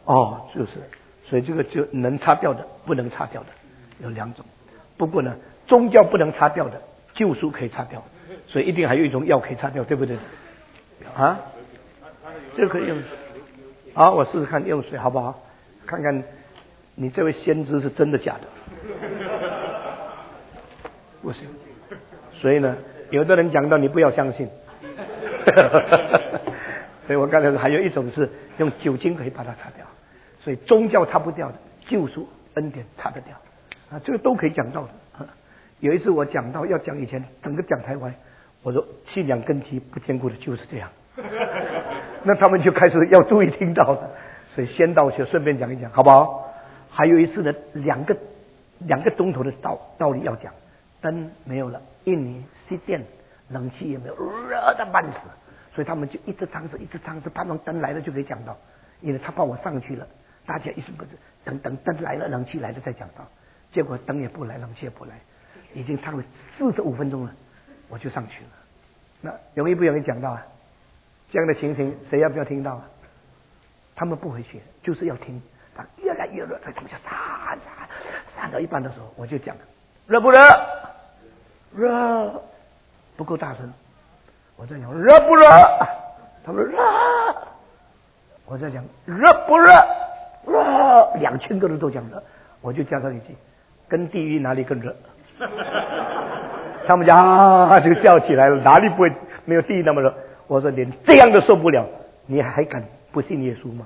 就是，所以这个就能擦掉的，不能擦掉的有两种。不过呢，宗教不能擦掉的，救赎可以擦掉，所以一定还有一种药可以擦掉，对不对？啊，这个可以用。好，我试试看用水好不好？看看你这位先知是真的假的。不行。所以呢，有的人讲到你不要相信。所以我刚才说还有一种是用酒精可以把它擦掉，所以宗教擦不掉的，救赎恩典擦得掉啊，这个都可以讲到的。有一次我讲到要讲以前整个讲台湾，我说信仰根基不坚固的就是这样。那他们就开始要注意听到了，所以先到就顺便讲一讲，好不好？还有一次呢，两个钟头的道理要讲，灯没有了，印尼熄电，冷气也没有，热得半死，所以他们就一直唱着，盼望灯来了就可以讲到，因为他怕我上去了，大家一直不是等灯来了，冷气来了再讲到，结果灯也不来，冷气也不来，已经唱了45分钟了，我就上去了。那容易不容易讲到啊？这样的情形，谁要不要听到啊？他们不回去，就是要听。他越来越热，他从下散到一半的时候，我就讲：热不热？热，不够大声。我在讲热不热？他说热。我在讲热不热？热，2000个人都讲热，我就加上一句：跟地狱哪里更热？他们讲就叫起来了，哪里不会没有地狱那么热？我说连这样都受不了，你还敢不信耶稣吗？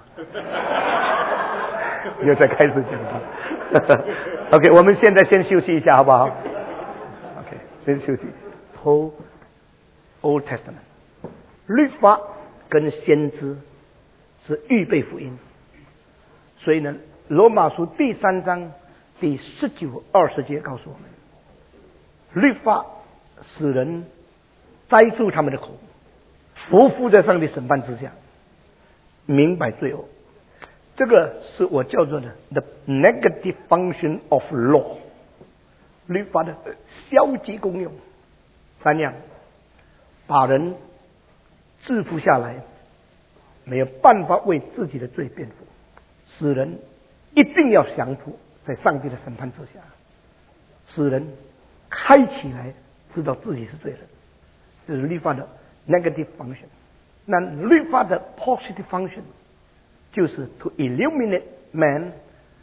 又在开始讲他。OK， 我们现在先休息一下，好不好 ？OK， 先休息。Old Testament， 律法跟先知是预备福音，所以呢，罗马书第3章第19、20节告诉我们，律法使人塞住他们的口，伏在上帝审判之下，明白罪恶。这个是我叫做的 the negative function of law， 律法的消极功用。3样，把人制服下来，没有办法为自己的罪辩护，使人一定要降服在上帝的审判之下，使人开起来知道自己是罪人，这是律法的 negative function。那律法的 positive function 就是 to illuminate man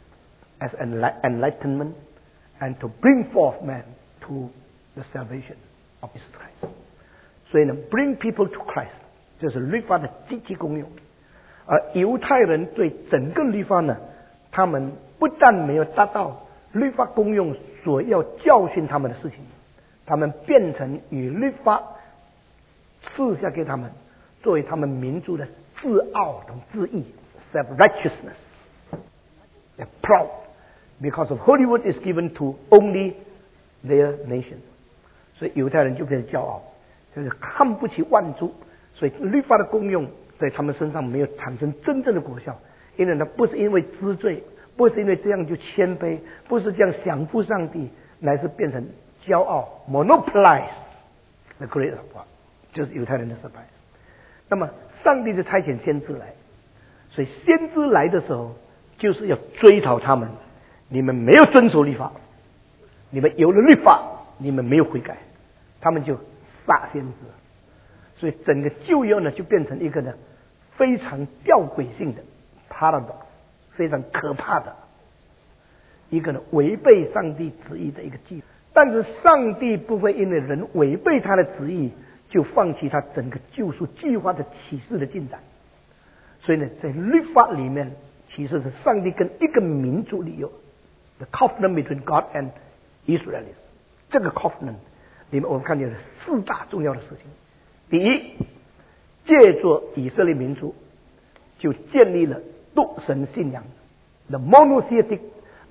as an enlightenment and to bring forth man to the salvation of Jesus Christ。 所以呢 bring people to Christ 就是律法的积极功用。而犹太人对整个律法呢，他们不但没有达到律法功用所要教训他们的事情，他们变成与律法赐下给他们作为他们民族的自傲同自义 self-righteousness。 They're proud because of Holy Word is given to only their nation。 所以犹太人就变成骄傲，就是看不起万族，所以律法的功用在他们身上没有产生真正的果效，因为呢不是因为知罪，不是因为这样就谦卑，不是这样降服上帝，乃是变成骄傲 monopolize the great God， 就是犹太人的失败。那么上帝就差遣先知来，所以先知来的时候就是要追讨他们，你们没有遵守律法，你们有了律法你们没有悔改，他们就杀先知。所以整个旧约呢就变成一个呢非常吊诡性的 paradox， 非常可怕的一个呢违背上帝旨意的一个计。但是上帝不会因为人违背他的旨意就放弃他整个救赎计划的启示的进展。所以呢在律法里面其实是上帝跟一个民族里有 the covenant between God and Israelis。 这个 covenant 里面我们看见了4大重要的事情。第一，借着以色列民族就建立了独神信仰 the monotheistic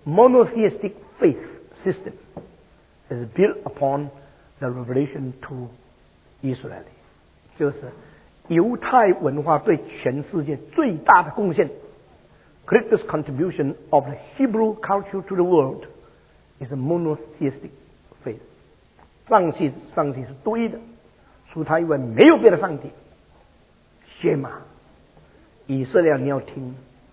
faith system is built upon the revelation to Israel。 就是犹太文化对全世界最大的贡献 greatest contribution of the Hebrew culture to the world is a monotheistic faith。 上帝是独一的，除他以外没有别的上帝。谢玛，以色列你要听，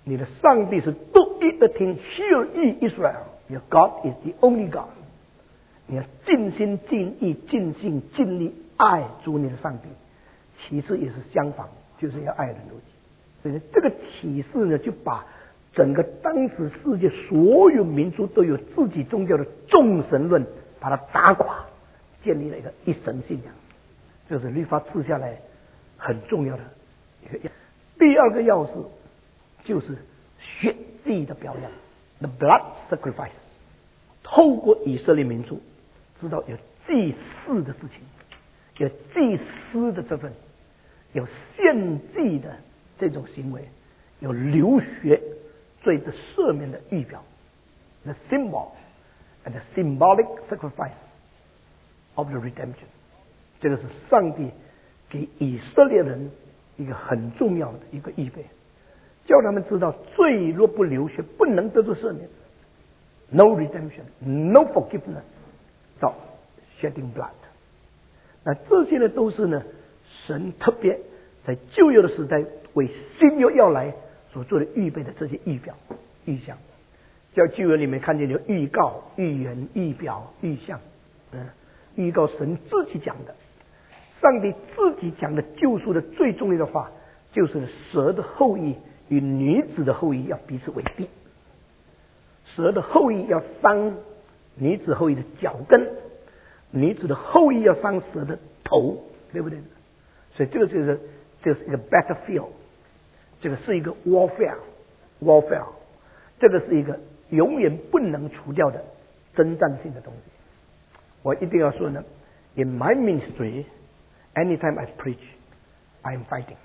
你的上帝是独一的听 Hear ye Israel, your God is the only God。你要尽心尽意尽心尽力爱主你的上帝，其次也是相反，就是要爱人如己。所以这个启示呢，就把整个当时世界所有民族都有自己宗教的众神论，把它打垮，建立了一个一神信仰。这是律法赐下来很重要的一个。第二个要事就是血祭的表扬 ，the blood sacrifice。透过以色列民族知道有祭祀的事情，有祭司的这份，有献祭的这种行为，有流血罪的赦免的预表 ，the symbol and the symbolic sacrifice of the redemption。这个是上帝给以色列人一个很重要的一个预备，叫他们知道罪若不流血，不能得到赦免。No redemption, no forgiveness without shedding blood。那这些呢，都是呢，神特别在旧约的时代为新约要来所做的预备的这些预表、预象。在旧约里面看见有预告、预言、预表、预象，预告神自己讲的。上帝自己讲的救赎的最重要的话，就是蛇的后裔与女子的后裔要彼此为敌，蛇的后裔要伤女子后裔的脚跟，女子的后裔要伤蛇的头，对不对？所以这个就是一个 battlefield， 这个是一个 warfare， 这个是一个永远不能除掉的征战性的东西。我一定要说呢 ，in my ministry。Anytime I preach, I am fighting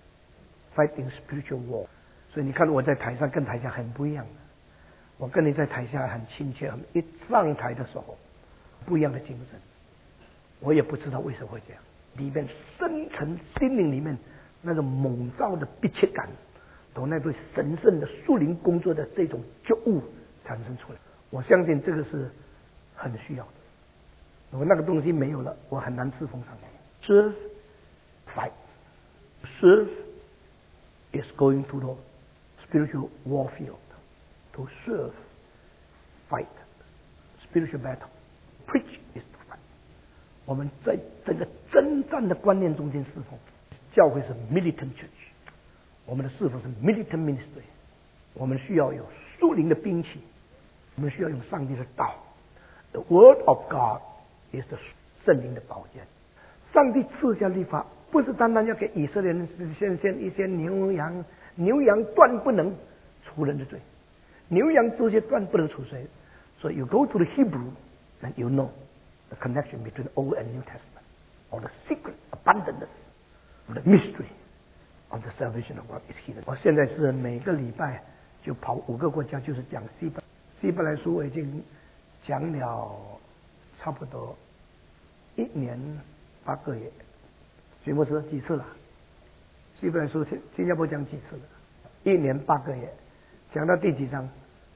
spiritual war。所以你看我在台上跟台下很不一样的，我跟你在台下很亲切，一上台的时候不一样的精神，我也不知道为什么会这样，里面深层心灵里面那种猛躁的迫切感，从那对神圣的属灵工作的这种觉悟产生出来。我相信这个是很需要的，如果那个东西没有了，我很难侍奉上帝。Serve, fight. Serve is going to the spiritual warfield. To serve, fight. Spiritual battle. Preach is to fight. 我们在整个征战的观念中间侍奉，教会是 militant church， 我们的侍奉是 militant ministry。我们需要有属灵的兵器，我们需要用上帝的道。The word of God is the 圣灵的宝剑。上帝赐下律法，不是单单要给以色列人献一些牛羊断不能除人的罪，牛羊这些断不能除罪。所以 you go to the Hebrew and you know the connection between Old and New Testament, or the secret abundance of the mystery of the salvation of God is hidden。我现在是每个礼拜就跑5个国家，就是讲希伯来书，我已经讲了差不多1年8个月。徐牧师几次了？希伯来书新加坡讲几次了？1年8个月，讲到第几章？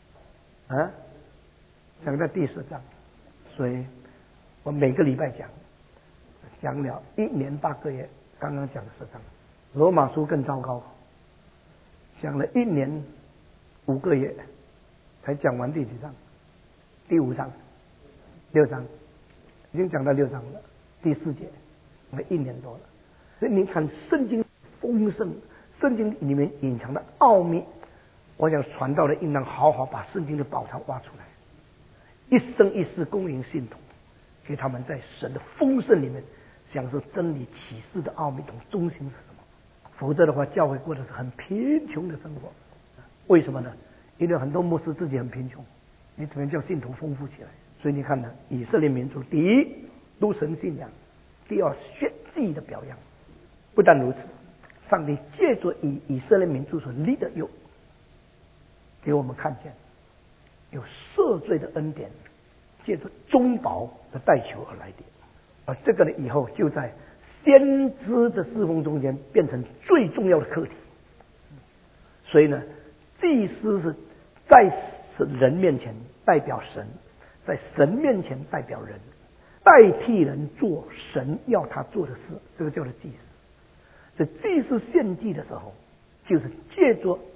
讲到第10章。所以我每个礼拜讲了1年8个月，刚刚讲10章。罗马书更糟糕，讲了1年5个月才讲完第几章？第5章、6章，已经讲到6章了，第4节，1年多了。所以你看圣经丰盛，圣经里面隐藏的奥秘，我想传道的应当好好把圣经的宝藏挖出来，一生一世供应信徒，给他们在神的丰盛里面享受真理启示的奥秘中中心是什么。否则的话，教会过的是很贫穷的生活。为什么呢？因为很多牧师自己很贫穷，你怎么叫信徒丰富起来？所以你看呢，以色列民族第一都神信仰，第二血祭的表扬。不但如此，上帝借着以色列民族所立的约，给我们看见有赦罪的恩典，借着中保的代求而来的。而这个呢，以后就在先知的侍奉中间变成最重要的课题。所以呢，祭司是在人面前代表神，在神面前代表人，代替人做神要他做的事，这个叫做祭司。这祭司献祭的时候，就是借着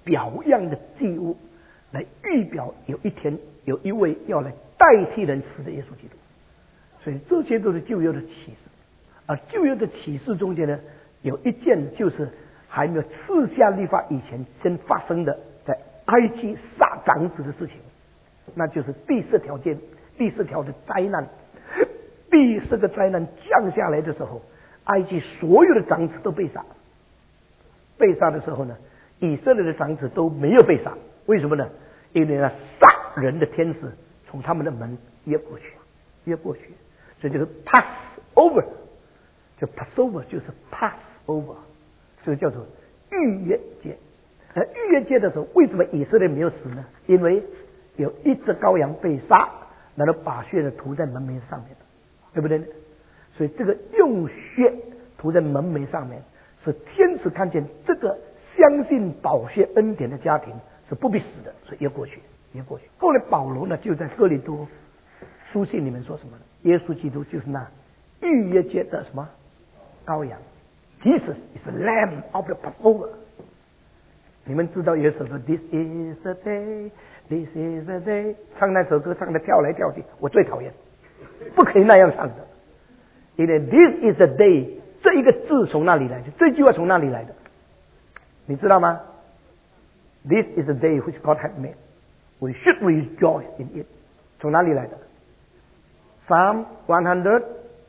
表样的祭物，来预表有一天有一位要来代替人死的耶稣基督。所以这些都是旧约的启示。而旧约的启示中间呢，有一件就是还没有赐下律法以前先发生的，在埃及杀长子的事情，那就是第四条的灾难。第四个灾难降下来的时候，埃及所有的长子都被杀。被杀的时候呢，以色列的长子都没有被杀。为什么呢？因为呢，杀人的天使从他们的门越过去，所以这个 pass over， 就 Passover 就是 pass over， 所以叫做逾越节。逾越节的时候，为什么以色列没有死呢？因为有一只羔羊被杀，然后把血呢涂在门楣上面，对不对呢？所以这个用血涂在门楣上面，是天使看见这个相信宝血恩典的家庭是不必死的，所以越过去。后来保罗呢就在哥林多书信里面说什么呢？耶稣基督就是那逾越节的什么羔羊 ，Jesus is the Lamb of the Passover。你们知道有首歌 This is the day, This is the day， 唱那首歌唱得跳来跳去，我最讨厌，不可以那样唱的。因为 This is the day 这一个字从哪里来的？这句话从哪里来的？你知道吗？ This is the day which God has made. We should rejoice in it. 从哪里来的？ Psalm 118，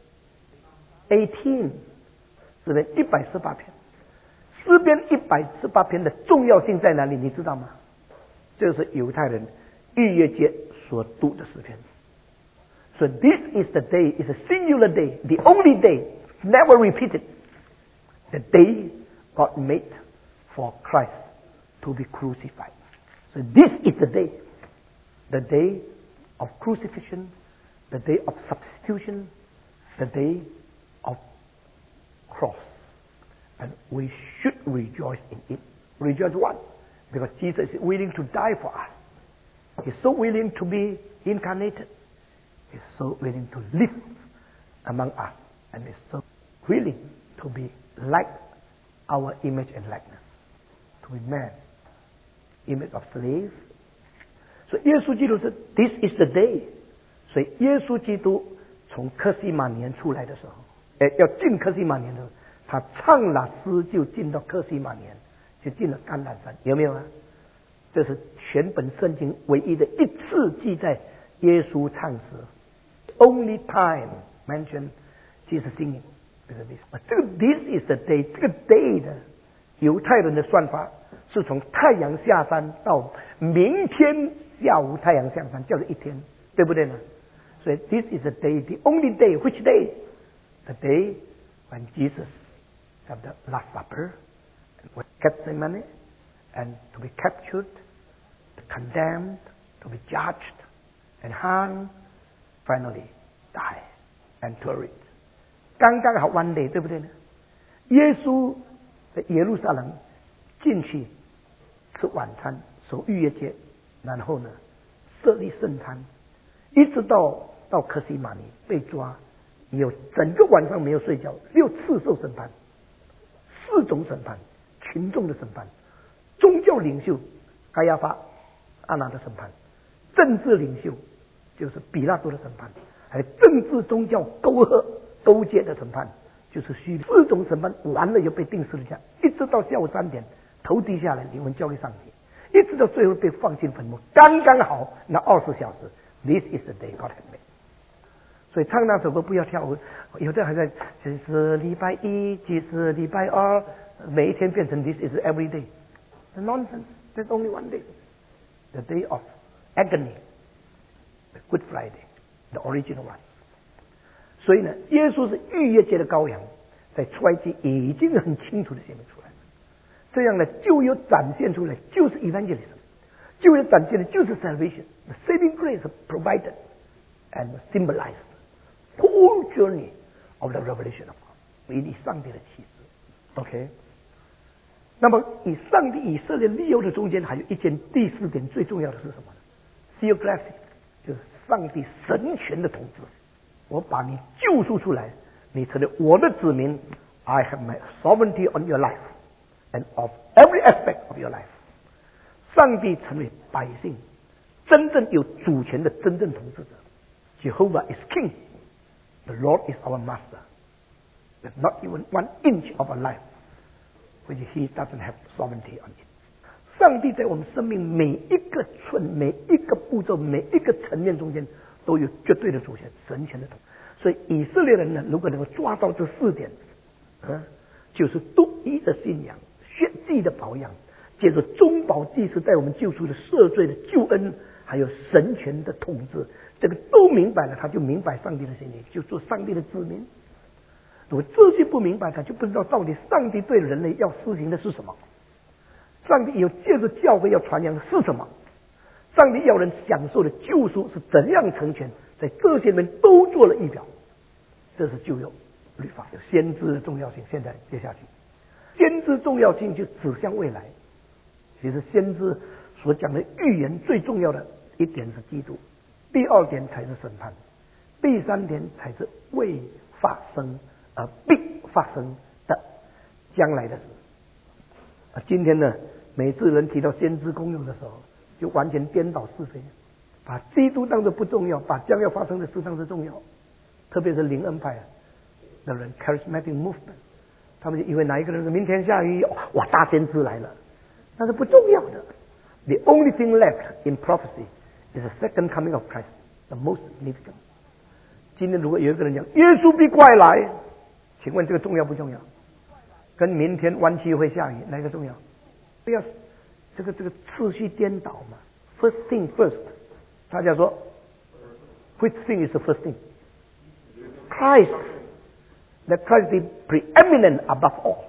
诗篇118篇。诗篇118篇的重要性在哪里？你知道吗？这是犹太人逾越节所读的诗篇。So this is the day, is a singular day, the only day, never repeated. The day God made for Christ to be crucified. So this is the day of crucifixion, the day of substitution, the day of cross. And we should rejoice in it. Rejoice what? Because Jesus is willing to die for us. He's so willing to be incarnated. He's so willing to live among us. And he's so willing to be like our image and likeness. To be man. Image of slave. 所以耶稣基督是 This is the day. 所以耶稣基督从客西马尼园出来的时候，要进客西马尼园的时候，他唱了诗就进到客西马尼园，就进了橄榄山，有没有啊？这是全本圣经唯一的一次记载耶稣唱诗 ，only time mentioned Jesus singing。这个 This is the day， 这个 day 的犹太人的算法是从太阳下山到明天下午太阳下山，叫做一天，对不对呢？所以 This is the day, the only day. Which day? The day when Jesus had the Last Supper, and was Gethsemane, and to be captured, condemned, to be judged, and hung, finally die and buried. 刚刚好 one day， 对不对呢？耶稣在耶路撒冷进去吃晚餐，守逾越节，然后呢设立圣餐，一直到客西马尼被抓，有整个晚上没有睡觉，6次受审判，4种审判，群众的审判，宗教领袖该亚法、安拿的审判，政治领袖就是比拉多的审判，还有政治宗教勾结的审判，就是4种审判完了又被定死了架，一直到下午3点，头低下来，灵魂交给上帝，一直到最后被放进坟墓，刚刚好那20小时。This is the day God has made。所以唱那首歌不要跳舞，有的还在这是礼拜一，这是礼拜二，每一天变成 This is every day。Nonsense. There's only one day. The day of agony. The Good Friday. The original one. 所以呢，耶稣是逾越节的羔羊，在出埃及已经很清楚的显明出来。这样呢，就有展现出来，就是 evangelism， 就有展现的就是 salvation。The saving grace provided and symbolized whole journey of the revelation of God， 以上帝的启示。OK。那么以上帝以色列立约的中间还有一件第4点最重要的是什么呢？ Theocracy， 就是上帝神权的统治。我把你救赎出来，你成为我的子民。I have my sovereignty on your life and of every aspect of your life。 上帝成为百姓真正有主权的真正统治者。Jehovah is king. The Lord is our master. There's not even 1 inch of our life which he doesn't have sovereignty on it. 上帝在我们生命每一个寸、每一个步骤、每一个层面中间都有绝对的主权、神权的统。所以以色列人呢，如果能够抓到这4点，就是独一的信仰、血祭的保养，接着中保祭司带我们救出的赦罪的救恩，还有神权的统治，这个都明白了，他就明白上帝的心意，就做上帝的子民。如果这些不明白，他就不知道到底上帝对人类要施行的是什么，上帝有借着教会要传扬的是什么，上帝要人享受的救赎是怎样成全，在这些面都做了预表。这是旧约律法有先知的重要性。现在接下去，先知重要性就指向未来。其实先知所讲的预言最重要的一点是基督，第2点才是审判，第3点才是未发生而必发生的将来的事。今天呢，每次人提到先知功用的时候，就完全颠倒是非，把基督当作不重要，把将要发生的事当作重要。特别是灵恩派的人 ，charismatic movement， 他们就以为哪一个人明天下雨，哇，大先知来了，那是不重要的。The only thing left in prophecy is the second coming of Christ, the most significant. 今天如果有一个人讲耶稣必快来，请问这个重要不重要？跟明天湾区会下雨，哪一个重要？不要这个次序颠倒嘛。First thing first， 大家说 ，which thing is the first thing？ Christ, let Christ be preeminent above all.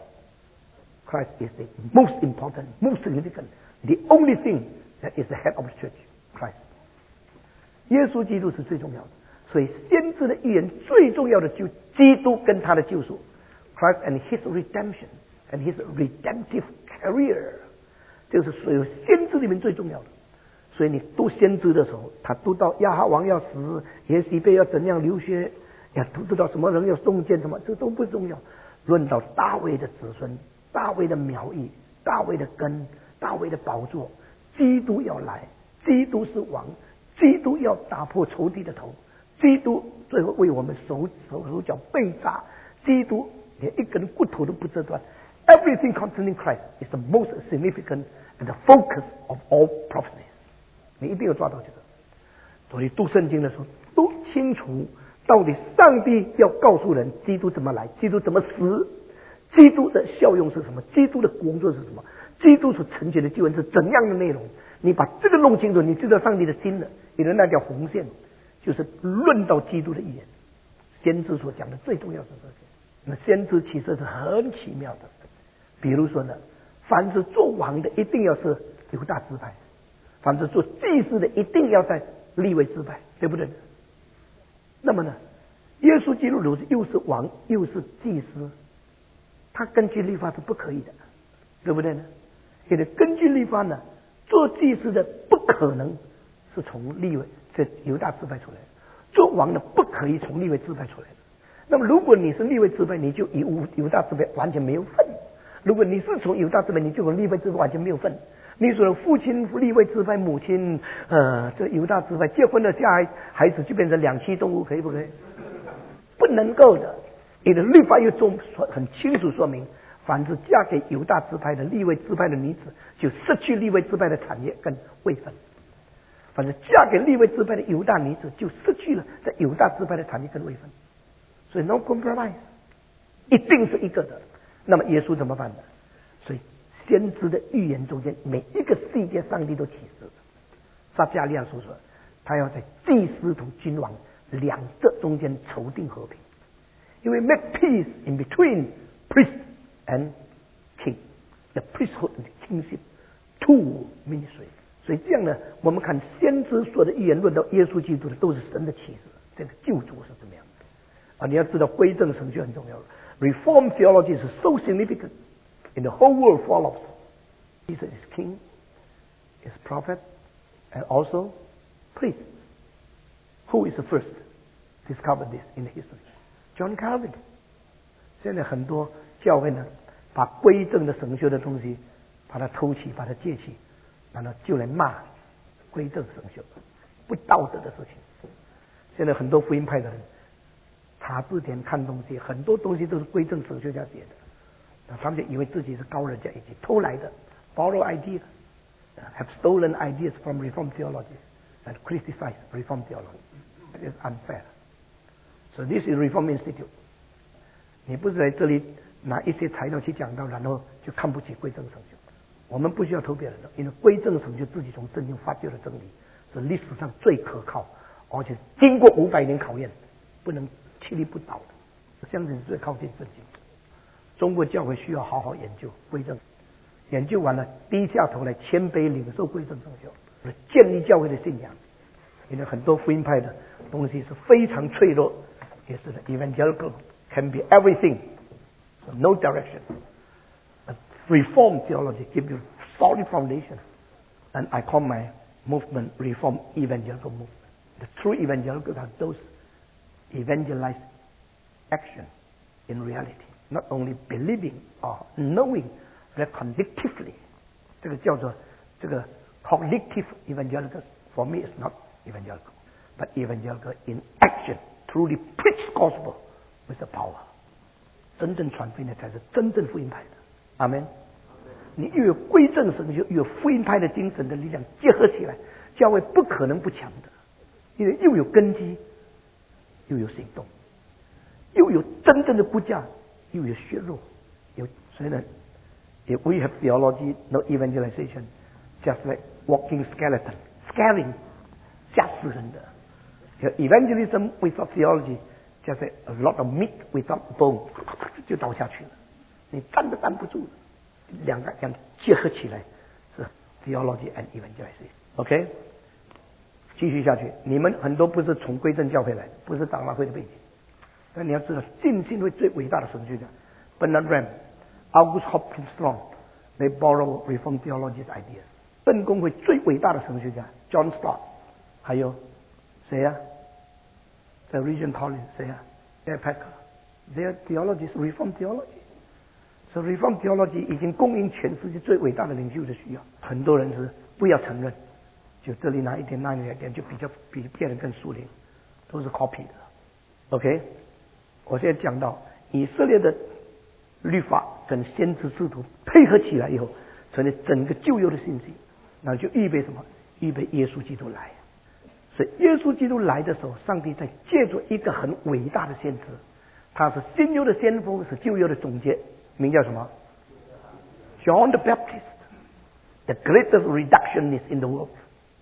Christ is the most important, most significant, the only thing that is the head of the church, Christ. 耶稣基督是最重要的，所以先知的预言最重要的就基督跟他的救赎 ，Christ and His redemption and His redemptive career， 这是所有先知里面最重要的。所以你读先知的时候，他读到亚哈王要死，耶洗别要怎样流血。要读到什么人要中间什么，这都不重要。论到大卫的子孙、大卫的苗裔、大卫的根、大卫的宝座，基督要来，基督是王，基督要打破仇敌的头，基督最后为我们手脚被扎，基督连一根骨头都不折断。Everything concerning Christ is the most significant and the focus of all prophecies。你一定要抓到这个。所以读圣经的时候都清楚。到底上帝要告诉人基督怎么来，基督怎么死，基督的效用是什么，基督的工作是什么，基督所成全的救恩是怎样的内容。你把这个弄清楚，你知道上帝的心了。你的那条红线就是论到基督的预言。先知所讲的最重要是这些。那先知其实是很奇妙的。比如说呢，凡是做王的一定要是犹大支派，凡是做祭司的一定要在利未支派，对不对？那么呢，耶稣基督又是王又是祭司，他根据律法是不可以的，对不对呢？因为根据律法呢，做祭司的不可能是从利未这犹大支派出来的，做王的不可以从利未支派出来的。那么如果你是利未支派，你就与犹大支派完全没有份；如果你是从犹大支派，你就和利未支派完全没有份。你说父亲利未支派，母亲这犹大支派，结婚了下孩子就变成2栖动物，可以不可以？不能够的。你的律法又很清楚说明，凡是嫁给犹大支派的利未支派的女子，就失去利未支派的产业跟位分；凡是嫁给利未支派的犹大女子，就失去了在犹大支派的产业跟位分。所以 no compromise， 一定是一个的。那么耶稣怎么办呢？所以先知的预言中间每一个细节，上帝都启示了。撒迦利亚所说，他要在祭司同君王两者中间筹定和平，因为 make peace in between priest and king, the priesthood and the kingship, two ministry。所以这样呢，我们看先知所的预言论到耶稣基督的，都是神的启示，这个救主是怎么样的啊？你要知道归正神学很重要了。Reform theology is so significant. In the whole world follows. Jesus is king, is prophet, and also priest. Who is the first discovered this in history? John Calvin. 现在很多教会呢，把归正的神学的东西，把它偷起，把它借起， 然后就来骂归正神学，不道德的事情。现在很多福音派的人查字典看东西，很多东西都是归正神学家写的，他们就以为自己是高人家，以及偷来的 borrow ideas have stolen ideas from Reformed theology and criticize Reformed theology. That is unfair. So this is Reform Institute. 你不是在这里拿一些材料去讲到，然后就看不起归正神学。我们不需要偷别人的，因为归正神学自己从圣经发掘的真理是历史上最可靠，而且经过500年考验，不能屹立不倒的，相信是最靠近圣经。中国教会需要好好研究归正，研究完了低下头来谦卑领受归正神学，建立教会的信仰。因为很多福音派的东西是非常脆弱，也是的 evangelical can be everything, so no direction. A Reformed theology gives you solid foundation, and I call my movement Reform Evangelical Movement. The true evangelicals are those evangelize action in reality, not only believing or knowing convictively. 这个叫做这个 cognitive evangelicals. For me, it's not evangelical, but evangelical in action, truly preach gospel with the power. 真正传福音的才是真正福音派的。阿们。你又有归正神学，又有福音派的精神的力量结合起来，教会不可能不强的，因为又有根基，又有行动，又有真正的骨架，又有削弱。所以呢 ，if we have theology, no evangelization, just like walking skeleton, scaring, 吓死人的。Evangelism without theology, just like a lot of meat without bone, 就倒下去了，你站都站不住了。两个这样结合起来是 theology and evangelization。OK， 继续下去，你们很多不是从归正教会来的，不是长老会的背景，但你要知道，浸信会最伟大的神学家 Bernard Ram、August Hopkins Strong，they borrow Reformed theology's ideas。圣公会最伟大的神学家 John Stott， 还有谁呀、在 Regent College 谁呀、Ed Packer，their theology is Reformed theology。So Reformed theology 已经供应全世界最伟大的领袖的需要，很多人是不要承认，就这里拿一点那里拿一点，就比别人更疏离，都是 copy 的。OK， 我现在讲到以色列的律法跟先知制度配合起来以后，成为整个旧约的信息，然后就预备什么？预备耶稣基督来。所以耶稣基督来的时候，上帝在借助一个很伟大的先知，他是新约的先锋，是旧约的总结。名叫什么 ？John the Baptist, the greatest reductionist in the world.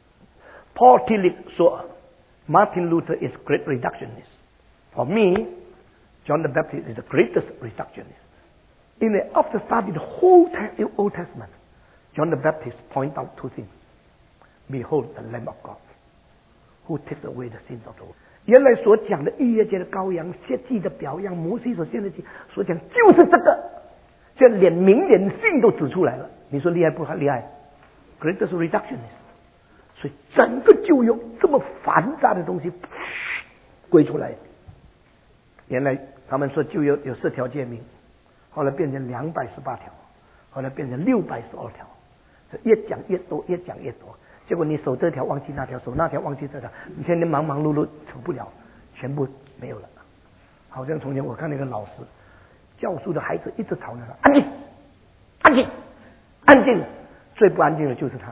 Paul Tillich 说 Martin Luther is great reductionist. For me, John the Baptist is the greatest reductionist. 因为 after studying the whole Old Testament, John the Baptist point out two things. Behold the Lamb of God, who takes away the sins of the world. 原来所讲的逾越节的羔羊、献祭的表样、摩西所献的祭，所讲就是这个。这连明连性都指出来了，你说厉害不厉害 ？Greatest reductionist， 所以整个旧约这么繁杂的东西归出来。原来他们说旧约有10条诫命，后来变成218条，后来变成612条，越讲越多，越讲越多。结果你守这条忘记那条，守那条忘记这条，你天天忙忙碌碌守不了，全部没有了。好像从前我看那个老师。教书的孩子一直吵着他，安静，安静，安静，最不安静的就是他，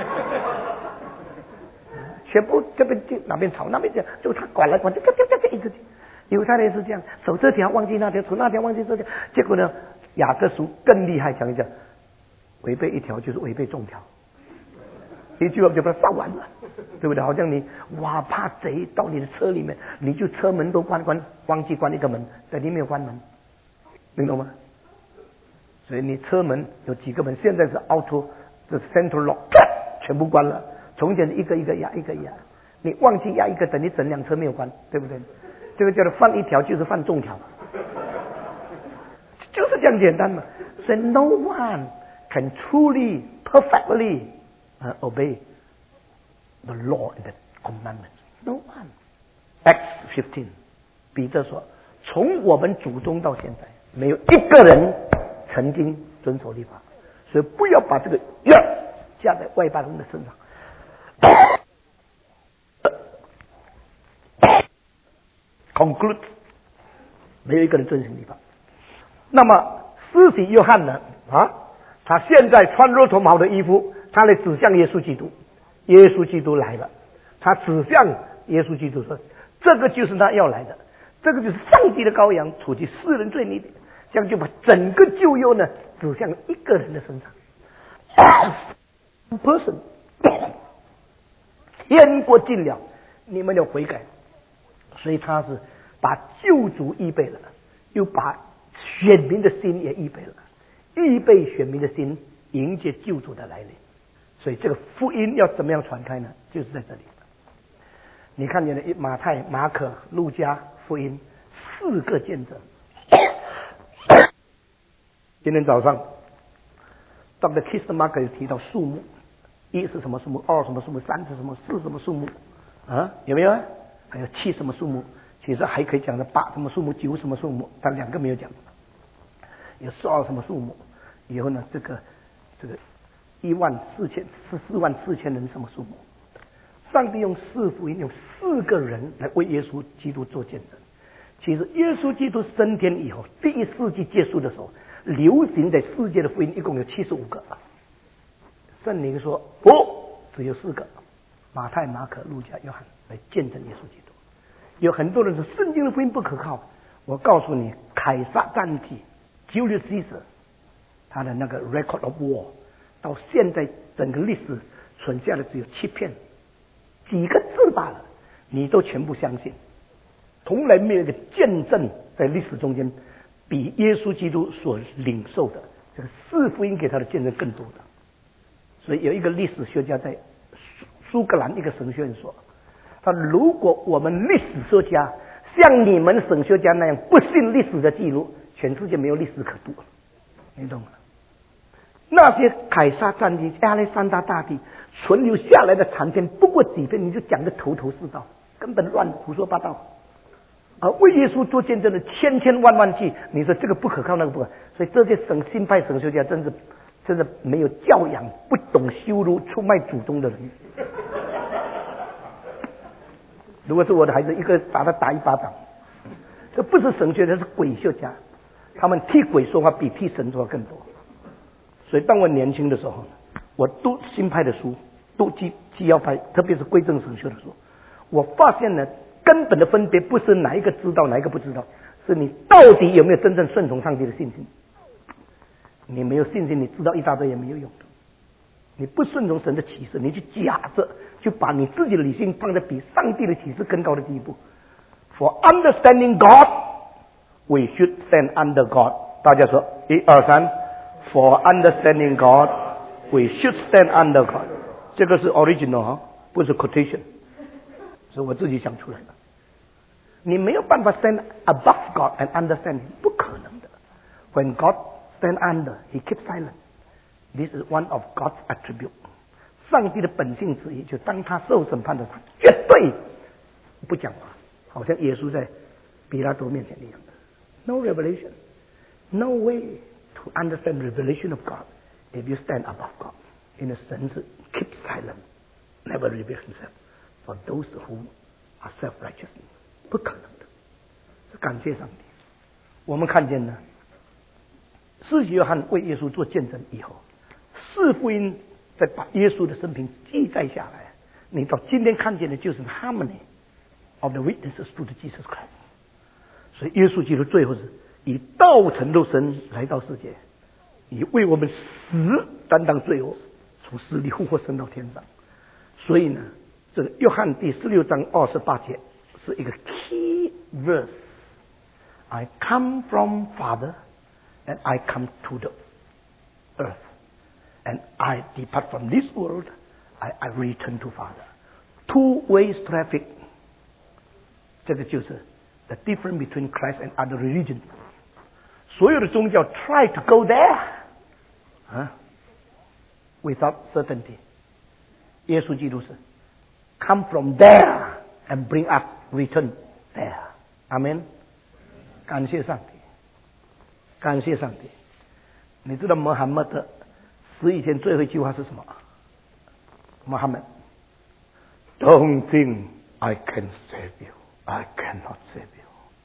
全部这边哪边吵那边讲，就他管来管去，一直犹太人是这样，守这条忘记那条，守那条忘记这条，结果呢，雅各书更厉害，讲一讲，违背一条就是违背众条，一句话就把它杀完了，对不对？好像你哇怕贼到你的车里面，你就车门都关，忘记关一个门，在里面有关门。明懂吗？所以你车门有几个门，现在是 auto 这 central lock 全部关了，从前一个一个压，一个压，你忘记压一个，等于整辆车没有关，对不对？这个叫做犯一条就是犯众条，就是这样简单嘛。所以 no one can truly perfectly obey the law and the commandments. No one. Acts 15， 彼得说，从我们祖宗到现在。没有一个人曾经遵守律法，所以不要把这个加在外邦人的身上。conclude， 没有一个人遵循律法。那么施洗约翰呢？他现在穿着同袍的衣服，他来指向耶稣基督。耶稣基督来了，他指向耶稣基督说：“这个就是他要来的，这个就是上帝的羔羊，除去世人罪孽的。”这样就把整个救恩呢指向一个人的身上。person， 天国近了，你们要悔改。所以他是把救主预备了，又把选民的心也预备了，预备选民的心迎接救主的来临。所以这个福音要怎么样传开呢？就是在这里。你看见了马太、马可、路加福音4个见证。今天早上 Dr. Kistemaker 提到数目，1是什么数目，2什么数目，3是什么，4什么数目有没有？还有7什么数目？其实还可以讲的8什么数目，9什么数目，但2个没有讲。有12什么数目？以后呢，这个14,000人什么数目？上帝用4福音，用4个人来为耶稣基督做见证。其实耶稣基督升天以后，第1世纪结束的时候，流行在世界的福音一共有75个。圣灵说不，只有4个，马太、马可、路加、约翰来见证耶稣基督。有很多人说圣经的福音不可靠，我告诉你，凯撒战体 Julius Caesar 他的那个 Record of War 到现在整个历史存下的只有7篇，几个字罢了，你都全部相信。从来没有一个见证在历史中间比耶稣基督所领受的这个4福音给他的见证更多的。所以有一个历史学家在苏格兰一个神学院说，他如果我们历史学家像你们神学家那样不信历史的记录，全世界没有历史可读了。你懂吗？那些凯撒战役、亚历山大大帝存留下来的残篇不过几篇，你就讲得头头是道，根本乱胡说八道。而为耶稣做见证的千万计，你说这个不可靠，那个不可靠。所以这些新派神学家真的没有教养，不懂羞辱出卖祖宗的人。如果是我的孩子，一个把他打1巴掌。这不是神学家，是鬼学家，他们替鬼说话比替神说话更多。所以当我年轻的时候，我读新派的书，读基要派，特别是归正神学的书，我发现呢，根本的分别不是哪一个知道哪一个不知道，是你到底有没有真正顺从上帝的信心。你没有信心，你知道一大堆也没有用的。你不顺从神的启示，你去假设，就把你自己的理性放在比上帝的启示更高的地步。For understanding God, we should stand under God。大家说1、2、3。For understanding God, we should stand under God。这个是 original 不是 quotation， 是我自己想出来的。你没有办法 stand above God and understand Him， 不可能的。When God stand under, He keeps silent. This is one of God's attribute。上帝的本性之一，就当他受审判的时候，绝对不讲话，好像耶稣在比拉多面前一样的。No revelation, no way to understand the revelation of God if you stand above God. In a sense, keep silent, never reveal Himself for those who are self-righteous. 不可能的，是感谢上帝。我们看见呢，施洗约翰为耶稣做见证以后，4福音再把耶稣的生平记载下来，你到今天看见的就是 harmony of the witnesses to the Jesus Christ。所以耶稣基督最后是以道成肉身来到世界，以为我们死担当罪恶，从死里复活升到天上。所以呢，这个约翰第16章28节是一个 key verse。 I come from Father and I come to the earth and I depart from this world, I return to Father. Two ways traffic。 这个就是 the difference between Christ and other religions。 所有的宗教 try to go there without certainty。 耶稣基督是 come from there and bring up return there。 阿们。感谢上帝，感谢上帝。你知道穆罕默德死以前最后一句话是什么？ Muhammad, don't think I can save you. I cannot save you.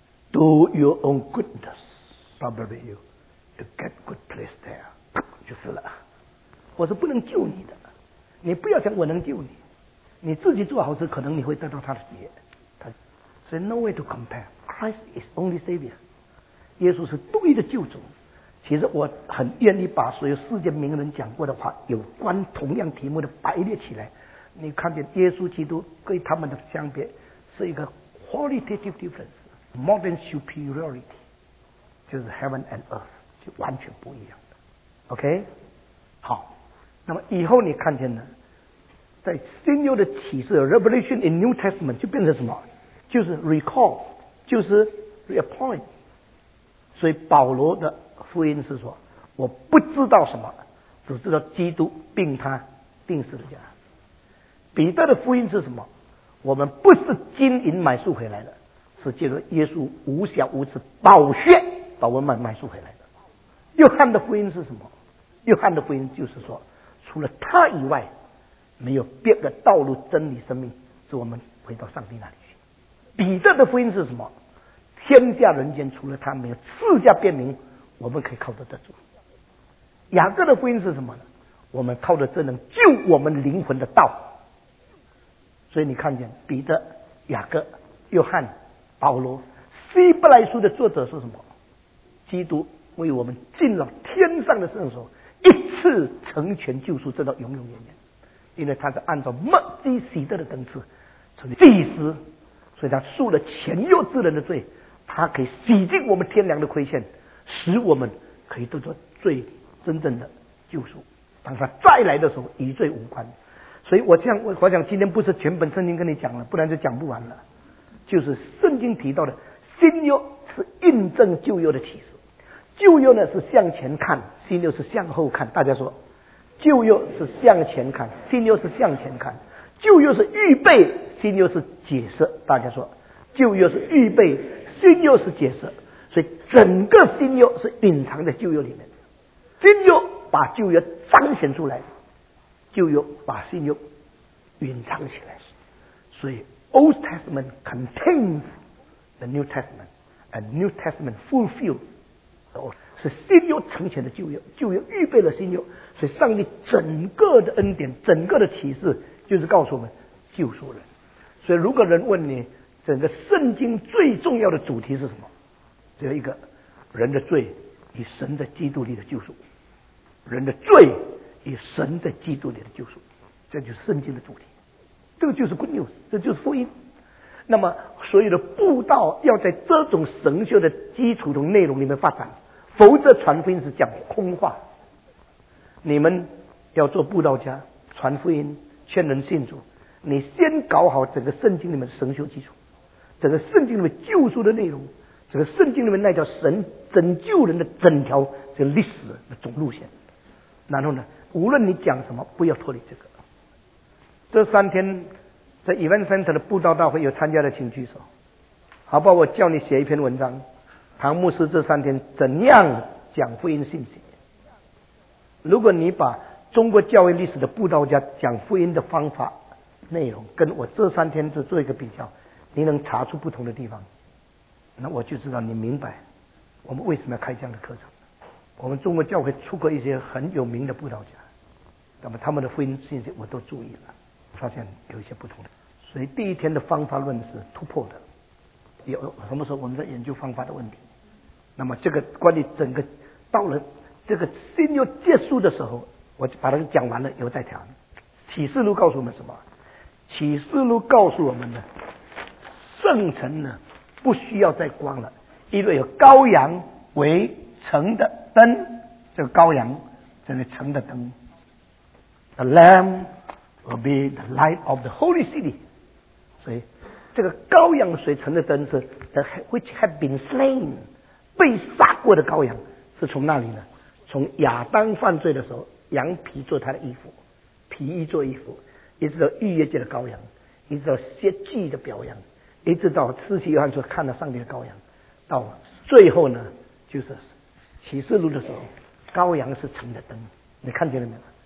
Do your own goodness. Probably you get good place there. 就是了。我是不能救你的，你不要想我能救你，你自己做好事，可能你会得到他的喜悦。所以 no way to compare. Christ is only Savior. 耶稣是独一的救主。其实我很愿意把所有世界名人讲过的话，有关同样题目的排列起来。你看见耶稣基督跟他们的相别是一个 qualitative difference, modern superiority， 就是 heaven and earth 就完全不一样的。OK， 好，那么以后你看见呢，在新约的启示 Revelation in New Testament 就变成什么？就是 recall， 就是 reappoint。所以保罗的福音是说，我不知道什么，只知道基督并他定死的家。彼得的福音是什么？我们不是金银买赎回来的，是借着耶稣无瑕无疵宝血把我们买赎回来的。约翰的福音是什么？约翰的福音就是说，除了他以外，没有别的道路、真理、生命，使我们回到上帝那里去。彼得的福音是什么？天下人间除了他没有赐下辨明，我们可以靠得住。雅各的福音是什么呢？我们靠着这能救我们灵魂的道。所以你看见彼得、雅各、约翰、保罗，希伯来书的作者是什么？基督为我们进了天上的圣所，一次成全救赎，直到永永远远。因为他是按照麦基洗德的等次成为祭司，所以他赎了前约之人的罪，他可以洗净我们天良的亏欠，使我们可以得到最真正的救赎。当他再来的时候，与罪无关。所以我想今天不是全本圣经跟你讲了，不然就讲不完了。就是圣经提到的新约是印证旧约的启示，旧约呢是向前看，新约是向后看。大家说，旧约是向前看，新约是向前看。旧约是预备，新约是解释。大家说，旧约是预备，新约是解释。所以整个新约是隐藏在旧约里面，新约把旧约彰显出来，旧约把新约隐藏起来。所以 Old Testament contains the New Testament, and New Testament fulfills the Old. 是新约成全的旧约，旧约预备了新约。所以上帝整个的恩典，整个的启示，就是告诉我们救赎人。所以如果人问你，整个圣经最重要的主题是什么？只有一个：人的罪与神在基督里的救赎。人的罪与神在基督里的救赎，这就是圣经的主题。这个就是 good news， 这就是福音。那么所有的布道要在这种神学的基础的内容里面发展，否则传福音是讲空话。你们要做布道家，传福音，劝人信主，你先搞好整个圣经里面的神学基础，整个圣经里面救赎的内容，整个圣经里面那条神拯救人的整条这个历史的总路线。然后呢，无论你讲什么，不要脱离这个。这3天在 Event Center 的布道大会有参加的，请举手。好不好？我叫你写一篇文章，唐牧师这3天怎样讲福音信息。如果你把中国教会历史的布道家讲福音的方法内容跟我这3天做一个比较，你能查出不同的地方，那我就知道你明白我们为什么要开这样的课程。我们中国教会出过一些很有名的布道家，那么他们的福音信息我都注意了，发现有一些不同的。所以第一天的方法论是突破的，有什么时候我们在研究方法的问题。那么这个关于整个到了这个新约结束的时候，我就把它讲完了，以后再讲。启示录告诉我们什么？启示录告诉我们呢，圣城呢不需要再光了，因为有羔羊为城的灯。这个羔羊成为城的灯。The Lamb will be the light of the holy city。 所以这个羔羊所成的灯是 which have been slain， 被杀过的羔羊，是从那里呢？从亚当犯罪的时候，羊皮做他的衣服，皮衣做衣服，一直到逾越节的羔羊，一直到献祭的表扬，一直到施洗约翰所看到上帝的羔羊，到最后呢，就是启示录的时候，羔羊是城的灯。你看见了没有？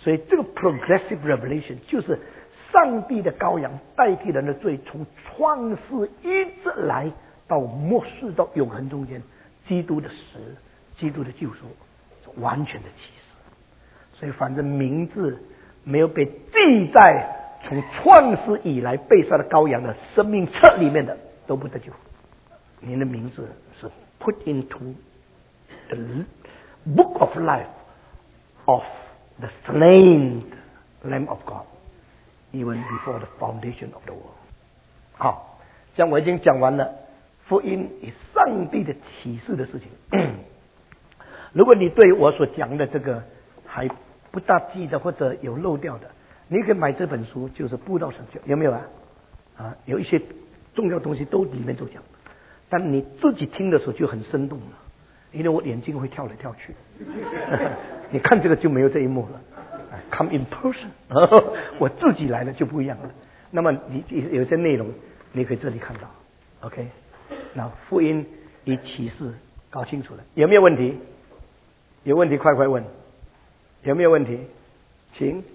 所以这个 progressive revelation 就是上帝的羔羊代替人的罪，从创世一直来到末世到永恒中间，基督的死，基督的救赎，是完全的启示。所以反正名字没有被记在从创世以来被杀的羔羊的生命册里面的都不得救。您的名字是 put into the book of life of the slain Lamb of God even before the foundation of the world。 好，这样我已经讲完了福音与上帝的启示的事情。如果你对我所讲的这个还不大记得或者有漏掉的，你可以买这本书，就是布道神学，有没有啊？有一些重要东西都里面都讲，但你自己听的时候就很生动了，因为我眼睛会跳来跳去。你看这个就没有这一幕了。Come in person， 我自己来了就不一样了。那么你有些内容你可以这里看到 ，OK？ 那福音与启示搞清楚了，有没有问题？有问题快快问，有没有问题？请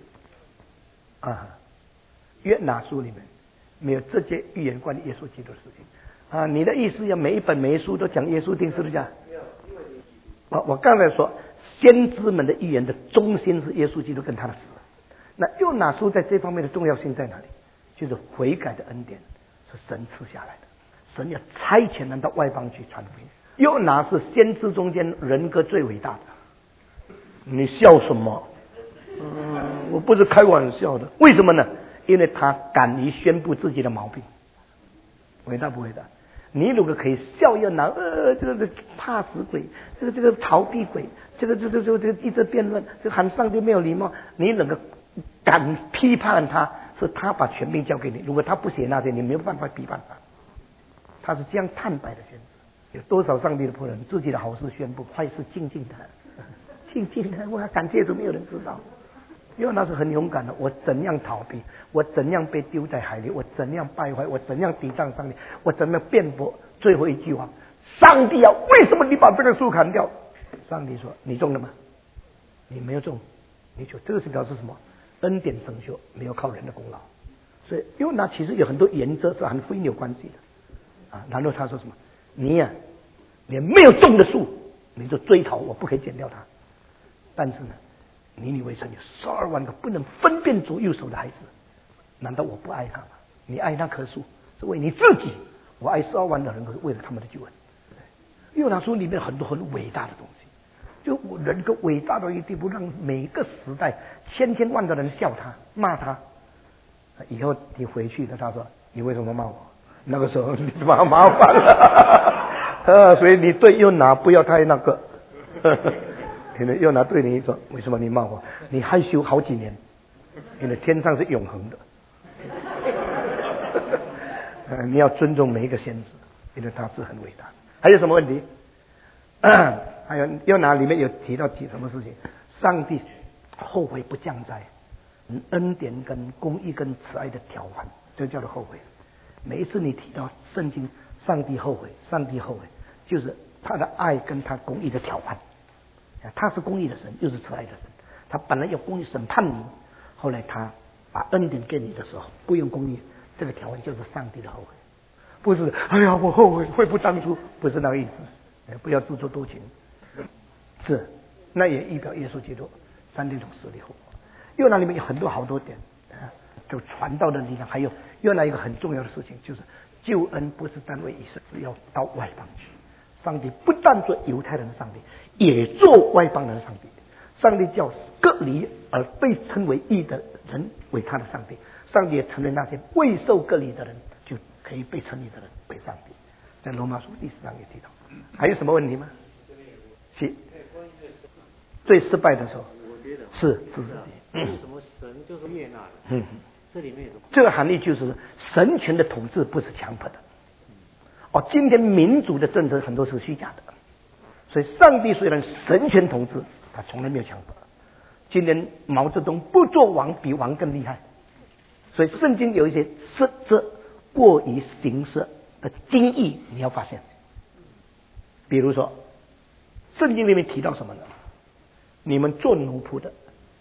约拿书里面没有这些预言关于耶稣基督的事情啊？你的意思要每一本每一书都讲耶稣定十字架？我刚才说先知们的预言的中心是耶稣基督跟他的死。那约拿书在这方面的重要性在哪里？就是悔改的恩典是神赐下来的，神要差遣人到外邦去传福音。约拿是先知中间人格最伟大的。你笑什么？我不是开玩笑的。为什么呢？因为他敢于宣布自己的毛病。伟大不伟大？你如果可以笑约拿，这个怕死鬼，这个逃避鬼，这个一直辩论，这喊上帝没有礼貌，你能够敢批判他，是他把权柄交给你。如果他不写那些，你没有办法批判他。他是这样坦白的宣布。有多少上帝的仆人自己的好事宣布，坏事静静的，静静的，我感谢主，没有人知道。因为那是很勇敢的，我怎样逃避，我怎样被丢在海里，我怎样败坏，我怎样抵挡上帝，我怎样辩驳。最后一句话，上帝啊，为什么你把这个树砍掉？上帝说，你中了吗？你没有中，你就这个是表示什么？恩典成就，没有靠人的功劳。所以因为那其实有很多原则是和福音有关系的然后他说什么？你连没有种的树你就追讨，我不可以剪掉它。但是呢，尼尼微城有12万个不能分辨左右手的孩子，难道我不爱他吗？你爱那棵树是为你自己，我爱12万的人是为了他们的救恩。约拿书里面很多很伟大的东西，就人格伟大到一地步，让每个时代千千万个人笑他骂他。以后你回去了，他说你为什么骂我？那个时候你麻烦了所以你对约拿不要太那个因为约拿对你说，为什么你骂我？你害羞好几年，因为天上是永恒的你要尊重每一个先知，因为他是很伟大。还有什么问题？还有约拿里面有提到什么事情？上帝后悔不降灾，恩典跟公义跟慈爱的调换，这叫做后悔。每一次你提到圣经，上帝后悔，上帝后悔，就是他的爱跟他公义的调换。他是公义的神，又是慈爱的神。他本来要公义审判你，后来他把恩典给你的时候，不用公义，这个调换就是上帝的后悔。不是哎呀我后悔悔不当初，不是那个意思。不要自作多情。是，那也预表耶稣基督三种死里后活。约拿里面有很多好多点就传道的力量。还有约拿一个很重要的事情，就是救恩不是单为以色列，要到外邦去。上帝不但做犹太人的上帝，也做外邦人的上帝。上帝叫隔离而被称为义的人为他的上帝，上帝也承认那些未受隔离的人就可以被称义的人为上帝。在罗马书第4章也提到。还有什么问题吗？是最失败的时候，是自己。 为什么神就是悦纳的？这里面有这个含义就是神权的统治不是强迫的。今天民主的政治很多是虚假的，所以上帝虽然神权统治，他从来没有强迫。今天毛泽东不做王比王更厉害，所以圣经有一些实质过于形式的精义，你要发现。比如说圣经里面提到什么呢？你们做奴仆的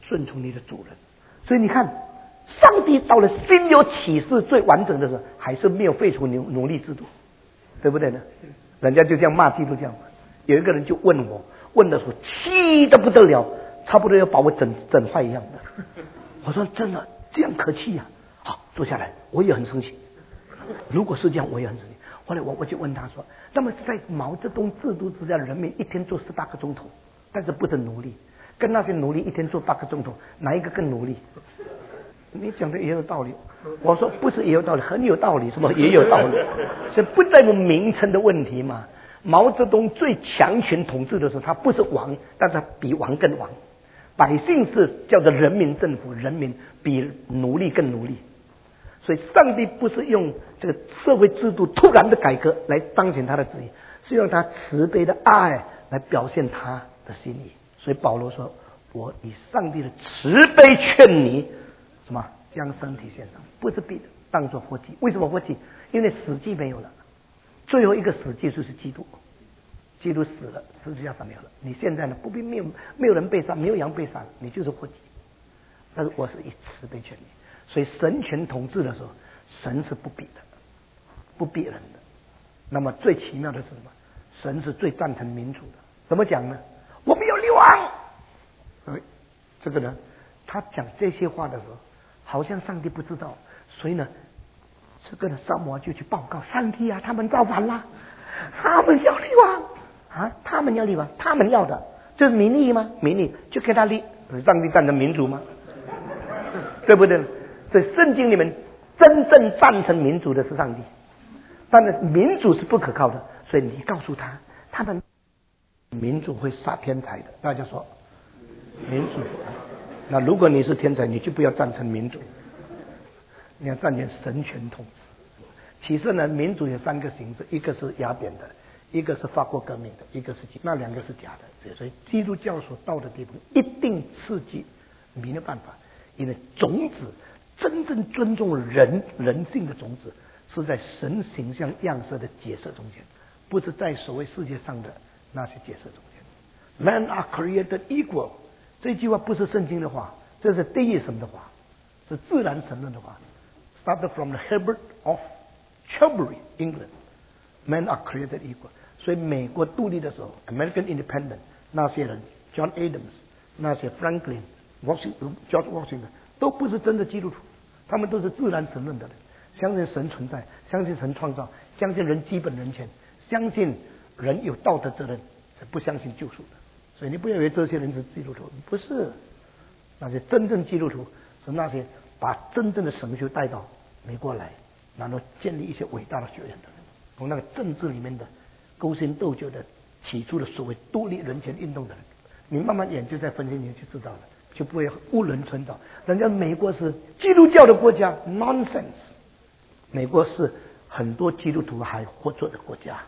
顺从你的主人。所以你看，上帝到了心有启示最完整的时候，还是没有废除奴隶制度，对不对呢？人家就这样骂基督教。有一个人就问我，问的时候气得不得了，差不多要把我整坏一样的。我说真的这样可气呀？好，坐下来，我也很生气。如果是这样，我也很生气。后来我就问他说，那么在毛泽东制度之下，人民一天做18个钟头，但是不是奴隶，跟那些奴隶一天做8个钟头，哪一个更奴隶？你讲的也有道理。我说不是也有道理，很有道理，什么也有道理。这不在乎名称的问题嘛。毛泽东最强权统治的时候，他不是王，但他比王更王。百姓是叫做人民政府，人民比奴隶更奴隶。所以上帝不是用这个社会制度突然的改革来彰显他的旨意，是用他慈悲的爱来表现他的心意。所以保罗说，我以上帝的慈悲劝你什么将身体献上，不是必当作活祭。为什么活祭？因为死祭没有了，最后一个死祭就是基督。基督死了，十字架上没有了。你现在呢，不必没有人被杀，没有羊被杀，你就是活祭。但是我是以慈悲劝你。所以神权统治的时候，神是不比的，不比人的。那么最奇妙的是什么？神是最赞成民主的。怎么讲呢？我们要立王。这个呢，他讲这些话的时候，好像上帝不知道。所以呢，这个呢，撒母耳就去报告上帝啊，他们造反啦，他们要立王啊，他们要立王，他们要的这是民意吗？民意就给他立，上帝赞成民主吗？对不对？所以圣经里面真正赞成民主的是上帝，但是民主是不可靠的，所以你告诉他，他们民主会杀天才的。大家说民主，那如果你是天才，你就不要赞成民主，你要赞成神权统治。其实呢，民主有3个形式，一个是雅典的，一个是法国革命的，一个是那2个是假的。所以基督教所到的地步，一定刺激民的办法，因为种子真正尊重人性的种子，是在神形象样式的结社中间，不是在所谓世界上的那些结社中间。Men are created equal， 这句话不是圣经的话，这是deism的话，是自然神论的话。Started from the Herbert of Cherbury, England. Men are created equal。所以美国独立的时候 ，American Independence， 那些人 ，John Adams， 那些 Franklin、George Washington， 都不是真的基督徒，他们都是自然神论的人，相信神存在，相信神创造，相信人基本人权，相信人有道德责任，是不相信救赎的。所以你不要以为这些人是基督徒，不是。那些真正基督徒是那些把真正的神学带到美国来，然后建立一些伟大的学院的人，从那个政治里面的勾心斗角的起初的所谓独立人权运动的人，你慢慢研究再分析，你就知道了，就不会误人传导。人家美国是基督教的国家 ，nonsense。美国是很多基督徒还活着的国家，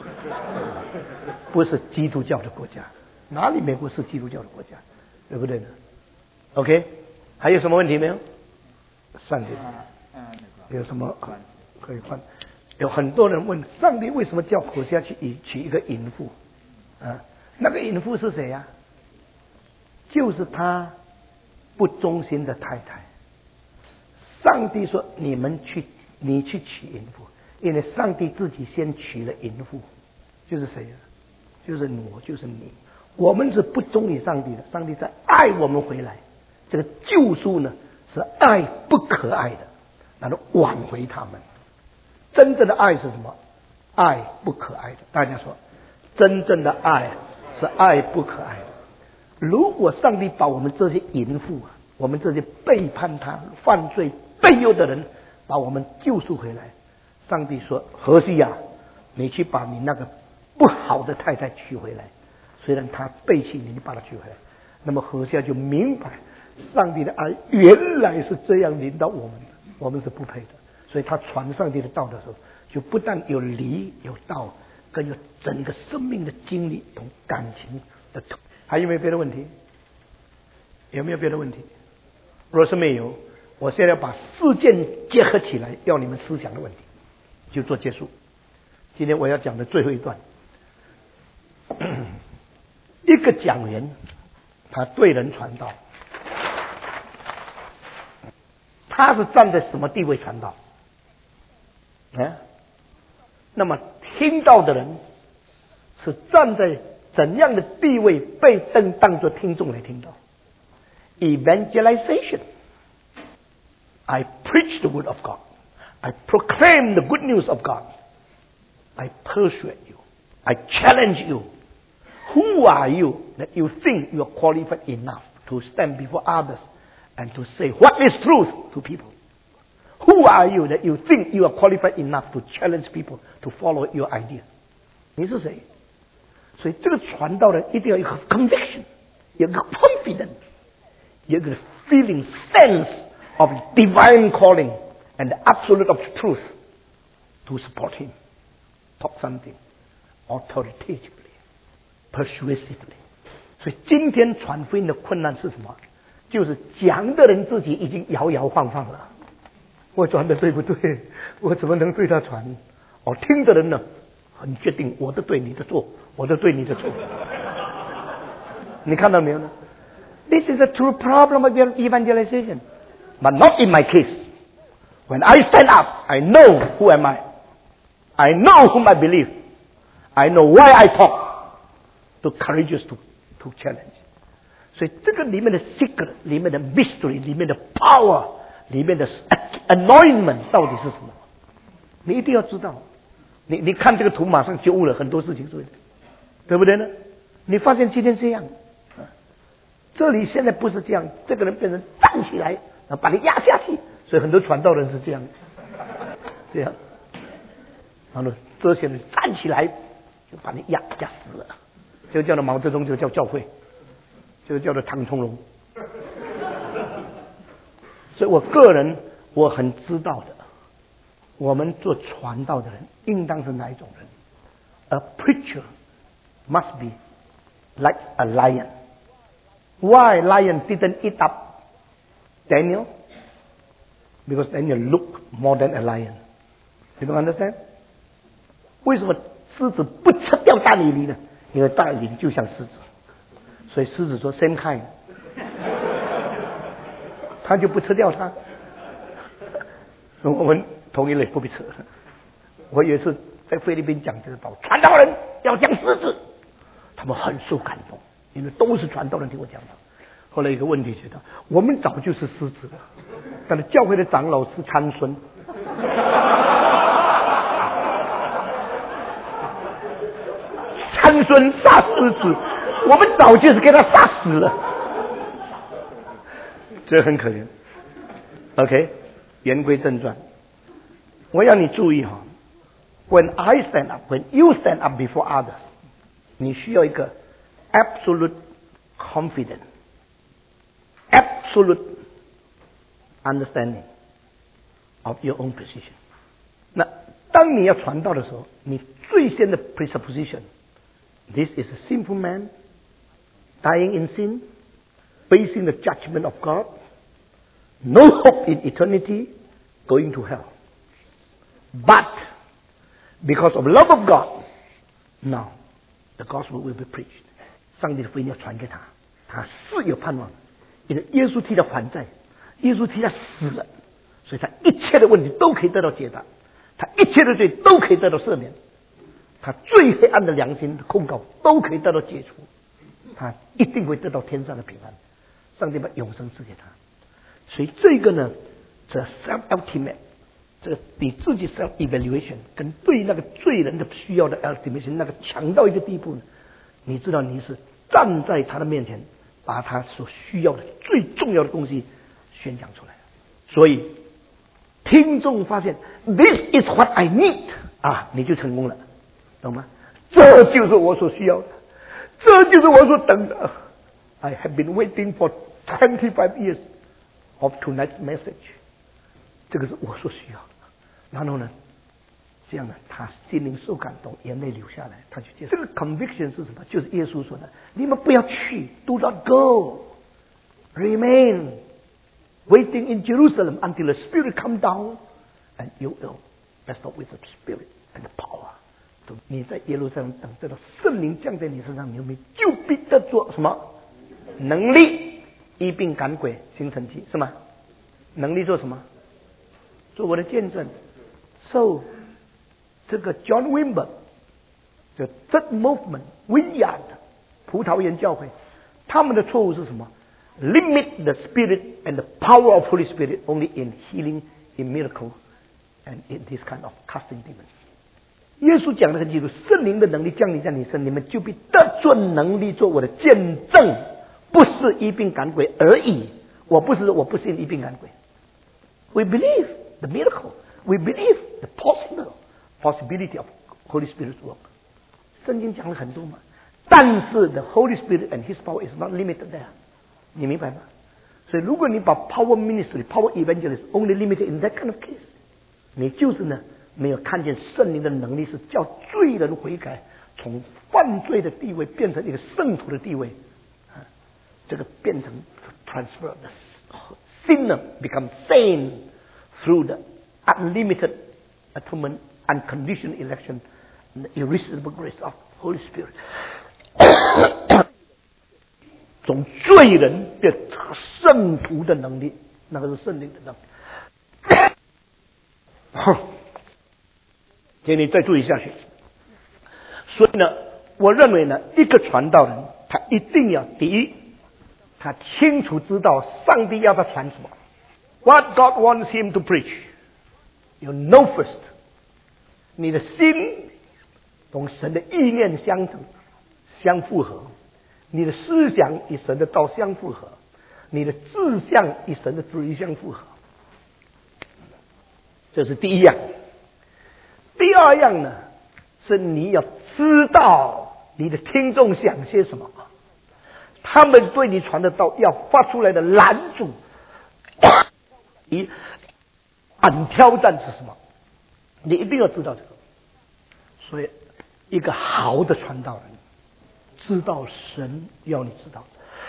不是基督教的国家。哪里美国是基督教的国家？对不对呢 ？OK， 还有什么问题没有？上帝有什么可以换？有很多人问上帝为什么叫何西阿去娶一个淫妇啊？那个淫妇是谁呀？就是他不忠心的太太。上帝说你去娶淫妇，因为上帝自己先娶了淫妇，就是谁呀？就是我，就是你。我们是不忠于上帝的，上帝在爱我们回来。这个救赎呢，是爱不可爱的，然后挽回他们。真正的爱是什么？爱不可爱的。大家说，真正的爱是爱不可爱的。如果上帝把我们这些淫妇啊，我们这些背叛他、犯罪背诱的人，把我们救赎回来，上帝说：何西阿，你去把你那个不好的太太娶回来。虽然他背弃你，你把他娶回来，那么何西阿就明白，上帝的爱原来是这样领导我们的，我们是不配的。所以他传上帝的道的时候，就不但有理有道，更有整个生命的经历同感情的。还有没有别的问题？有没有别的问题？若是没有，我现在把4件结合起来，要你们思想的问题，就做结束。今天我要讲的最后一段，一个讲员，他对人传道， 他是站在什么地位传道？那么听到的人是站在怎样的地位被当作听众来听到 ？Evangelization. I preach the word of God. I proclaim the good news of God. I persuade you. I challenge you. Who are you that you think you are qualified enough to stand before others and to say what is truth to people? Who are you that you think you are qualified enough to challenge people to follow your idea? 你是谁？所以这个传道人一定要有一个 conviction， 有一个 confidence， 有一个 feeling sense of divine calling and the absolute of truth to support him. Talk something authoritatively, persuasively. 所以今天传福音的困难是什么？就是讲的人自己已经摇摇晃晃了。我传的对不对？我怎么能对他传？听的人呢，很确定我的对你的错，我的对你的错。你看到没有呢？ This is a true problem of evangelization, but not in my case. When I stand up, I know who am I. I know whom I believe. I know why I talk. To courageous to challenge. 所以这个里面的 secret, 里面的 mystery, 里面的 power, 里面的 anointment 到底是什么？你一定要知道。你看这个图，马上就悟了很多事情，对不对呢？你发现今天这样，这里现在不是这样，这个人变成站起来，把你压下去，所以很多传道人是这样，然后这些人站起来就把你压死了，就叫做毛泽东，就叫教会，就叫做唐崇荣。所以我个人我很知道的，我们做传道的人应当是哪一种人？ A preacher must be like a lion. Why lion didn't eat up Daniel? Because Daniel looked more than a lion. You don't understand? 为什么狮子不吃掉大尼尼呢？因为大尼尼就像狮子，所以狮子说 same kind， 他就不吃掉它。我们同一类不必吃。我有一次在菲律宾讲这个道，传道人要讲狮子，他们很受感动，因为都是传道人听我讲的。后来一个问题觉得，我们早就是狮子了，但是教会的长老是参孙。参孙杀狮子，我们早就是给他杀死了，这很可怜。OK， 言归正传，我要你注意哈。When I stand up, when you stand up before others， 你需要一个 absolute confidence, absolute understanding of your own position。那当你要传道的时候，你最先的 presupposition。This is a sinful man, dying in sin, facing the judgment of God, no hope in eternity, going to hell. But because of love of God, now the gospel will be preached. 上帝的福音要传给他，他是有盼望的，因为耶稣替他还债，耶稣替他死了，所以他一切的问题都可以得到解答，他一切的罪都可以得到赦免。他最黑暗的良心的控告都可以得到解除，他一定会得到天上的平安，上帝把永生赐给他。所以这个呢，这 self ultimate， 这你自己 self evaluation 跟对那个罪人的需要的 ultimation 那个强到一个地步呢，你知道你是站在他的面前，把他所需要的最重要的东西宣讲出来。所以听众发现 This is what I need 你就成功了。懂吗？这就是我所需要的，这就是我所等的。I have been waiting for 25 years of tonight's message。这个是我所需要的。然后呢，这样呢，他心灵受感动，眼泪流下来，他就接受。这个 conviction 是什么？就是耶稣说的：你们不要去 ，do not go， remain waiting in Jerusalem until the Spirit come down and you will rest with the Spirit and the power。你在耶路撒冷等这个圣灵降在你身上，你就必得做什么能力？医病赶鬼，行神迹，是吗？ 能力做什么？做我的见证。So 这个 John Wimber 这 Third Movement Vineyard 葡萄园教会，他们的错误是什么？ Limit the Spirit and the power of Holy Spirit only in healing, in miracle, and in this kind of casting demons. 耶稣讲的很清楚，圣灵的能力降临在你身，你们就必得准能力做我的见证，不是医病赶鬼而已。我不信医病赶鬼。We believe the miracle. We believe the possibility of Holy Spirit's work. 圣经讲了很多嘛，但是 the Holy Spirit and His power is not limited there. 你明白吗？所以如果你把 power ministry、power evangelism only limited in that kind of case， 你就是呢没有看见圣灵的能力是叫罪人悔改，从犯罪的地位变成一个圣徒的地位，这个变成 transfer the sinner become saint through the unlimited atonement, unconditional election, and the irresistible grace of Holy Spirit. 从罪人变成圣徒的能力，那个是圣灵的能力。请你再注意下去。所以呢，我认为呢，一个传道人他一定要第一，他清楚知道上帝要他传什么 ，What God wants him to preach. You know first， 你的心同神的意念相同、相符合。你的思想与神的道相符合，你的志向与神的旨意相符合，这是第一样。第二样呢，是你要知道你的听众想些什么，他们对你传的道要发出来的拦阻与反挑战是什么，你一定要知道这个。所以，一个好的传道人知道神要你知道，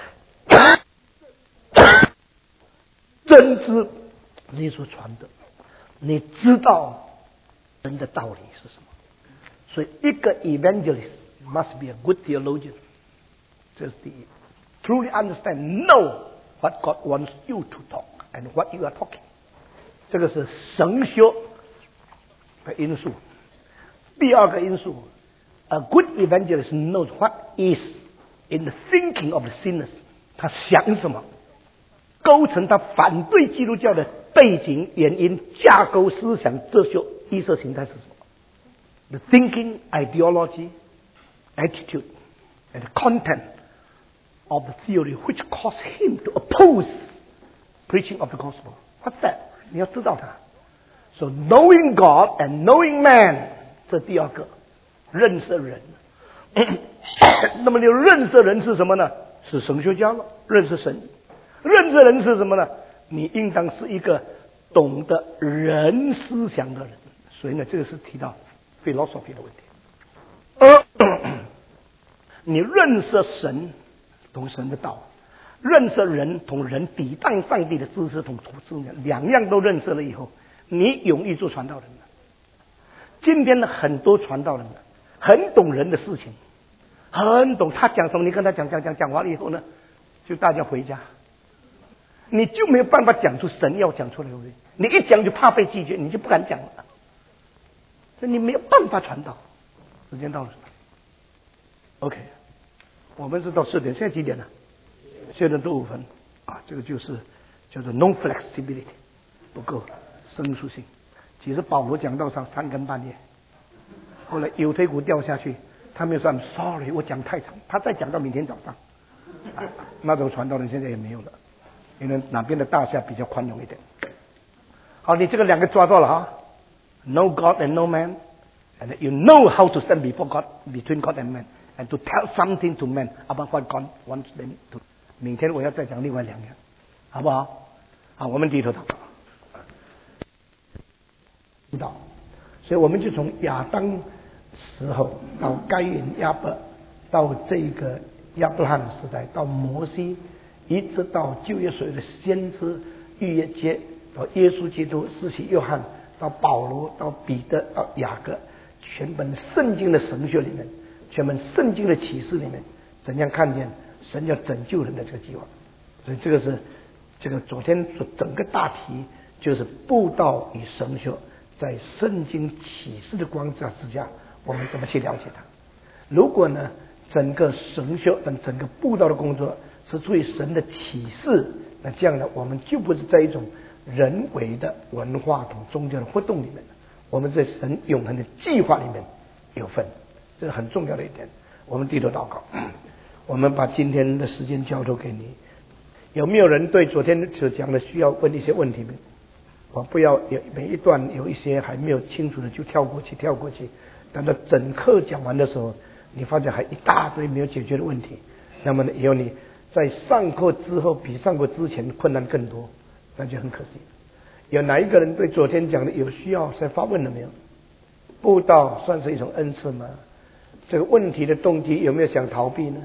真知你所传的，你知道神的道理是什么。所以一个 evangelist must be a good theologian， 这是第一。Truly understand, know what God wants you to talk and what you are talking， 这个是神修的因素。第二个因素，A good evangelist knows what is in the thinking of the sinners， 他想什么，构成他反对基督教的背景、原因、架构、思想、哲学、意识形态是什么 ？The thinking, ideology, attitude, and the content of the theory which caused him to oppose preaching of the gospel. What's that？ 你要知道它。So knowing God and knowing man， 这第二个。认识人，那么你认识人是什么呢？是神学家了。认识神，认识人是什么呢？你应当是一个懂得人思想的人。所以呢，这个是提到 philosophy 的问题。你认识神，懂神的道；认识人，同人抵挡上帝的知识同知识，两样都认识了以后，你容易做传道人了。今天的很多传道人很懂人的事情，很懂他讲什么，你跟他讲完了以后呢，就大家回家，你就没有办法讲出神要讲出来的东西。你一讲就怕被拒绝，你就不敢讲了，所以你没有办法传道。时间到了 ，OK， 我们是到4点，现在几点了？现在都5分啊，这个就是叫做 non flexibility， 不够生疏性。其实保罗讲道上3更半夜。后来有腿骨掉下去，他没有说 I'm sorry， 我讲太长，他再讲到明天早上，那种传道人现在也没有了，因为哪边的大厦比较宽容一点。好，你这个2个抓到了哈 ，Know God and know man， and you know how to stand before God, between God and man, and to tell something to man about what God wants them to。明天我要再讲另外2样，好不好？好，我们低头祷告。知道，所以我们就从亚当时候到该隐、亚伯，到这个亚伯拉罕时代，到摩西，一直到旧约所有的先知、逾越节，到耶稣基督、施洗约翰，到保罗，到彼得，到雅各，全本圣经的神学里面，全本圣经的启示里面，怎样看见神要拯救人的这个计划？所以这个是这个昨天整个大题就是布道与神学在圣经启示的光照之下，我们怎么去了解它？如果呢，整个神学等整个布道的工作是出于神的启示，那这样呢，我们就不是在一种人为的文化同宗教的活动里面，我们在神永恒的计划里面有份，这是很重要的一点。我们低头祷告，我们把今天的时间交托给你。有没有人对昨天所讲的需要问一些问题呢？我不要有每一段有一些还没有清楚的就跳过去，等到整课讲完的时候，你发现还一大堆没有解决的问题，那么呢，以后你在上课之后比上课之前困难更多，那就很可惜。有哪一个人对昨天讲的有需要再发问了没有？布道算是一种恩赐吗？这个问题的动机有没有想逃避呢？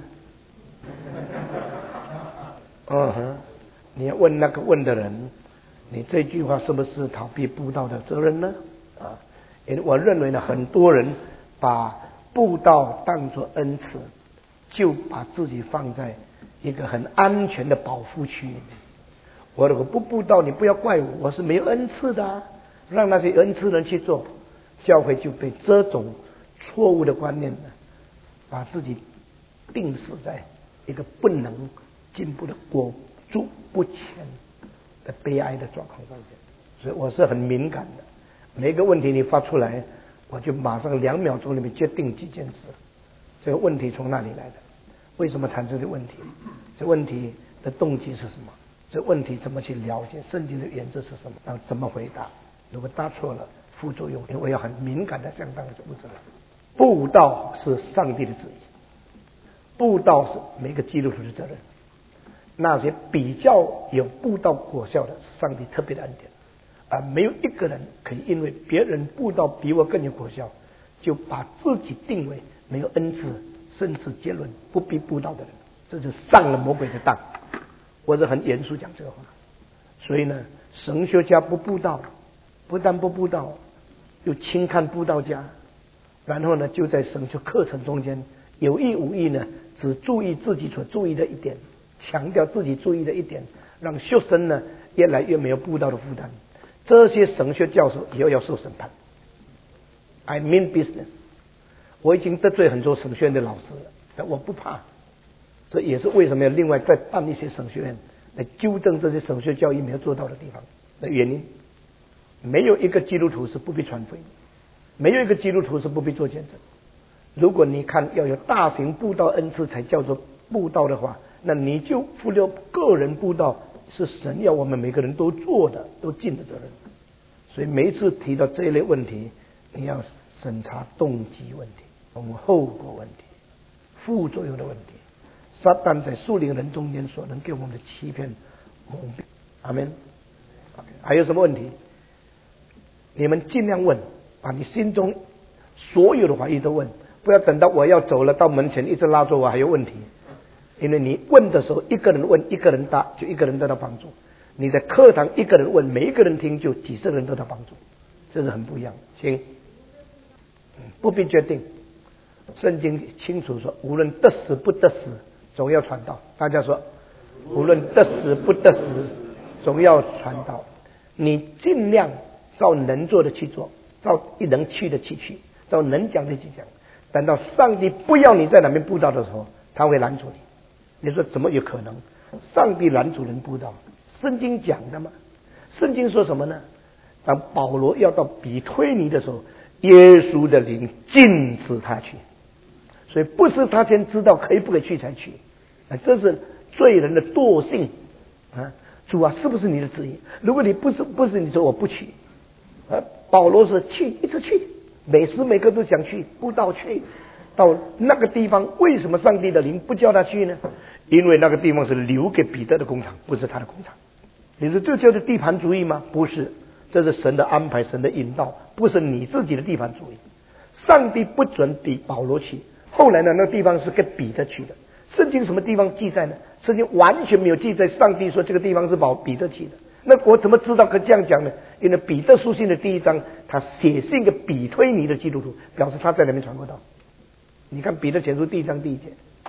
你要问那个问的人，你这句话是不是逃避布道的责任呢？因为我认为呢，很多人把布道当作恩赐，就把自己放在一个很安全的保护区里面。我如果不布道，你不要怪我，我是没有恩赐的啊，让那些恩赐人去做，教会就被这种错误的观念呢，把自己定死在一个不能进步的裹足不前的悲哀的状况上面。所以我是很敏感的，每一个问题你发出来，我就马上2秒钟里面决定几件事。这个问题从哪里来的？为什么产生这问题？这问题的动机是什么？这问题怎么去了解？圣经的原则是什么？然后怎么回答？如果答错了，副作用我要很敏感的相当的负责。布道是上帝的旨意，布道是每个基督徒的责任。那些比较有布道果效的，是上帝特别的恩典，没有一个人可以因为别人布道比我更有果效，就把自己定为没有恩赐，甚至结论不必布道的人，这就上了魔鬼的当。我是很严肃讲这个话。所以呢，神学家不布道，不但不布道，又轻看布道家，然后呢，就在神学课程中间有意无意呢，只注意自己所注意的一点，强调自己注意的一点，让学生呢越来越没有布道的负担。这些神学教授以后要受审判。I mean business。我已经得罪很多神学院的老师了，但我不怕。这也是为什么要另外再办一些神学院来纠正这些神学教育没有做到的地方的原因。没有一个基督徒是不必传福音，没有一个基督徒是不必做见证。如果你看要有大型布道恩赐才叫做布道的话，那你就忽略个人布道是神要我们每个人都做的，都尽的责任。所以每一次提到这一类问题，你要审查动机问题、后果问题、副作用的问题。撒旦在属灵人中间所能给我们的欺骗蒙蔽。阿们。还有什么问题？你们尽量问，把你心中所有的怀疑都问，不要等到我要走了到门前一直拉着我还有问题。因为你问的时候，一个人问一个人答，就一个人得到帮助。你在课堂一个人问，每一个人听，就几十人得到帮助，这是很不一样。请不必决定，圣经清楚说，无论得死不得死，总要传道。大家说，无论得死不得死，总要传道。你尽量照能做的去做，照能去的去，照能讲的去讲。等到上帝不要你在那边布道的时候，他会拦阻你。你说怎么有可能？上帝拦阻人布道，圣经讲的吗？圣经说什么呢？当保罗要到比推尼的时候，耶稣的灵禁止他去，所以不是他先知道可以不可以去才去，这是罪人的惰性啊！主啊，是不是你的旨意？如果你不是你说我不去，保罗是去，一直去，每时每刻都想去布道去。到那个地方，为什么上帝的灵不叫他去呢？因为那个地方是留给彼得的工厂，不是他的工厂。你说这就是地盘主义吗？不是，这是神的安排，神的引导，不是你自己的地盘主义。上帝不准保罗去，后来呢，那个地方是给彼得去的。圣经什么地方记载呢？圣经完全没有记载上帝说这个地方是彼得去的。那我怎么知道可这样讲呢？因为彼得书信的第1章，他写信给比推尼的基督徒，表示他在那边传过道。你看彼得前书第1章第1节，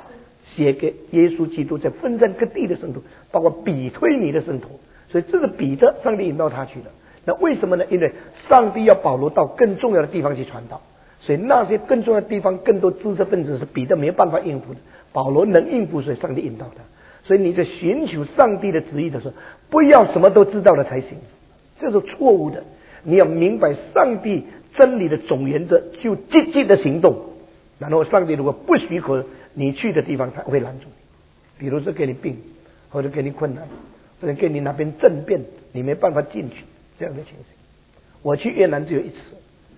写给耶稣基督在分散各地的圣徒，包括比推尼的圣徒。所以这个彼得，上帝引导他去的。那为什么呢？因为上帝要保罗到更重要的地方去传道，所以那些更重要的地方，更多知识分子是彼得没有办法应付的，保罗能应付，所以上帝引导他。所以你在寻求上帝的旨意的时候，不要什么都知道了才行，这是错误的。你要明白上帝真理的总原则，就积极的行动。然后上帝如果不许可你去的地方，他会拦住你。比如说给你病，或者给你困难，或者给你那边政变，你没办法进去，这样的情形。我去越南只有一次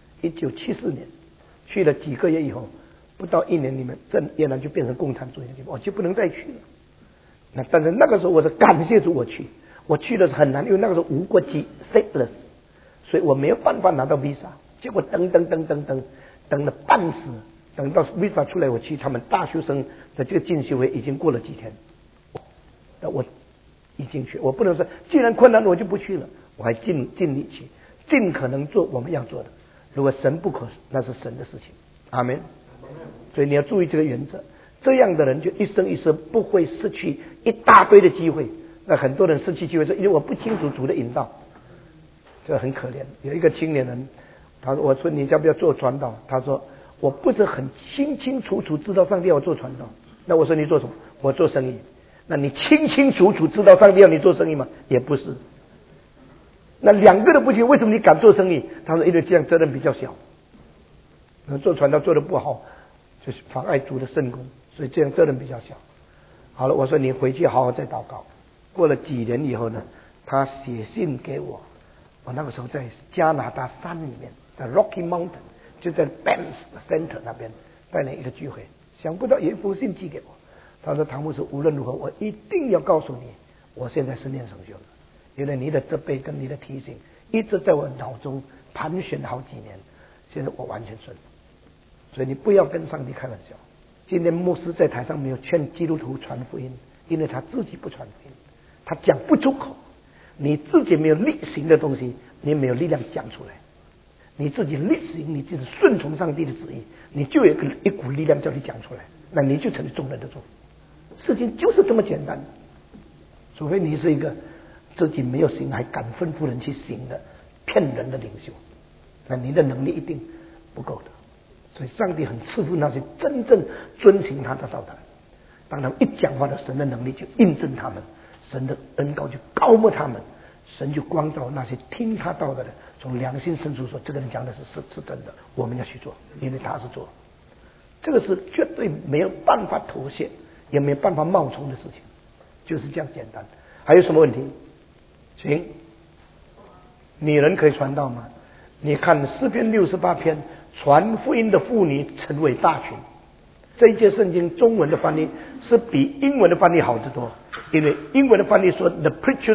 ，1974年去了几个月以后，不到1年，越南就变成共产主义的地方，我就不能再去了。那但是那个时候我是感谢主，我去的是很难，因为那个时候无国籍 stateless， 所以我没有办法拿到 visa。结果等了半死，等到 visa 出来，我去他们大学生的这个进修会已经过了几天，那我已经去，我不能说既然困难我就不去了，我还尽力去，尽可能做我们要做的。如果神不可，那是神的事情。阿们。所以你要注意这个原则，这样的人就一生一世不会失去一大堆的机会。那很多人失去机会是因为我不清楚主的引导，这很可怜。有一个青年人，我说你要不要做传道？他说我不是很清楚知道上帝要做传道。那我说你做什么？我做生意。那你清楚知道上帝要你做生意吗？也不是。那两个都不行，为什么你敢做生意？他说因为这样责任比较小，做传道做得不好，就是妨碍主的圣工，所以这样责任比较小。好了，我说你回去好好再祷告。过了几年以后呢，他写信给我，我那个时候在加拿大山里面，在 Rocky Mountain， 就在 Banff Center 那边带来一个聚会，想不到有一封信寄给我。他说唐牧师，无论如何我一定要告诉你，我现在是念神学了，因为你的责备跟你的提醒一直在我脑中盘旋好几年，现在我完全顺。所以你不要跟上帝开玩笑。今天牧师在台上没有劝基督徒传福音，因为他自己不传福音，他讲不出口。你自己没有力行的东西，你没有力量讲出来。你自己力行，你自己顺从上帝的旨意，你就有一股力量叫你讲出来，那你就成了众人的主。事情就是这么简单，除非你是一个自己没有行还敢吩咐人去行的骗人的领袖，那你的能力一定不够的。所以上帝很赐福那些真正遵行他的道的，当他们一讲话的，神的能力就印证他们，神的恩膏就高没他们，神就光照那些听他道的人，从良心深处说这个人讲的是真的，我们要去做，因为他是做，这个是绝对没有办法妥协，也没有办法冒充的事情，就是这样简单。还有什么问题？行，女人可以传道吗？你看诗篇68篇，传福音的妇女成为大群。这一节圣经中文的翻译是比英文的翻译好得多，因为英文的翻译说 the preachers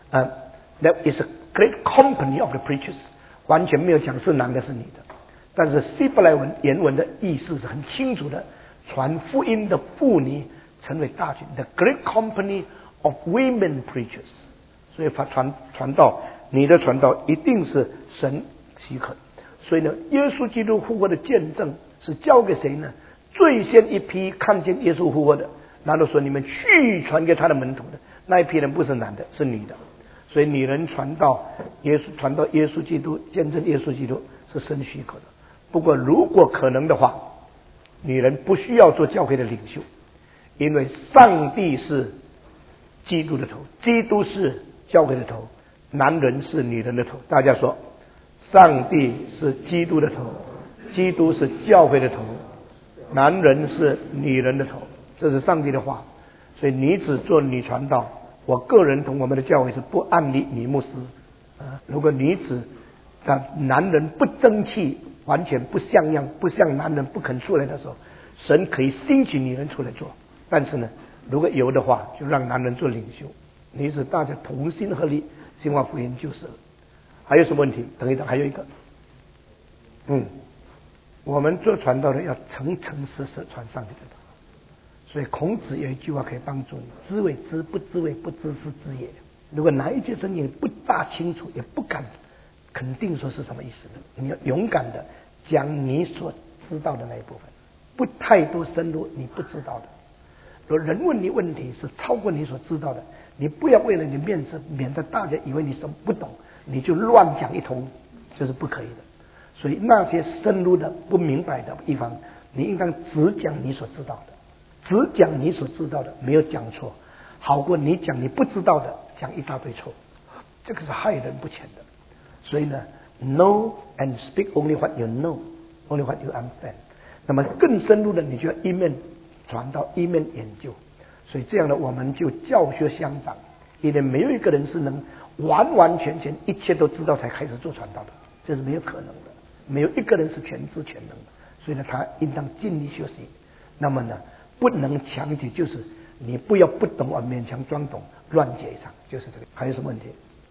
that is a great company of the preachers， 完全没有讲是男的是女的。但是希伯来文原文的意思是很清楚的，传福音的妇女成为大群 ，the great company of women preachers。所以传道，你的传道一定是神许可。所以呢，耶稣基督复活的见证是交给谁呢？最先一批看见耶稣复活的，然后说你们去传给他的门徒的那一批人不是男的，是女的。所以女人传道耶稣基督，见证耶稣基督是神许可的。不过如果可能的话，女人不需要做教会的领袖，因为上帝是基督的头，基督是教会的头，男人是女人的头。大家说，上帝是基督的头，基督是教会的头，男人是女人的头，这是上帝的话。所以女子做女传道，我个人同我们的教会是不安利女牧师。如果女子男人不争气，完全不像样，不像男人不肯出来的时候，神可以兴起女人出来做。但是呢，如果有的话，就让男人做领袖，女子大家同心合力兴旺福音就是了。还有什么问题？等一等，还有一个，我们做传道的要诚实传上帝的道。所以孔子有一句话可以帮助你：知为知，不知为不知，是知也。如果哪一句真言不大清楚，也不敢肯定说是什么意思的，你要勇敢的讲你所知道的那一部分，不太多深入你不知道的。 若人问你问题是超过你所知道的，你不要为了你面子，免得大家以为你什么不懂，你就乱讲一通，这是不可以的。所以那些深入的不明白的地方，你应当只讲你所知道的，只讲你所知道的，没有讲错，好过你讲你不知道的，讲一大堆错，这个是害人不浅的。所以呢 ，know and speak only what you know, only what you understand。那么更深入的，你就要一面传道，一面研究。所以这样的，我们就教学相长，因为没有一个人是能完完全全一切都知道才开始做传道的，这是没有可能的。没有一个人是全知全能的，所以呢，他应当尽力学习。那么呢，不能强解，就是你不要不懂而勉强装懂，乱解一场，就是这个。还有什么问题？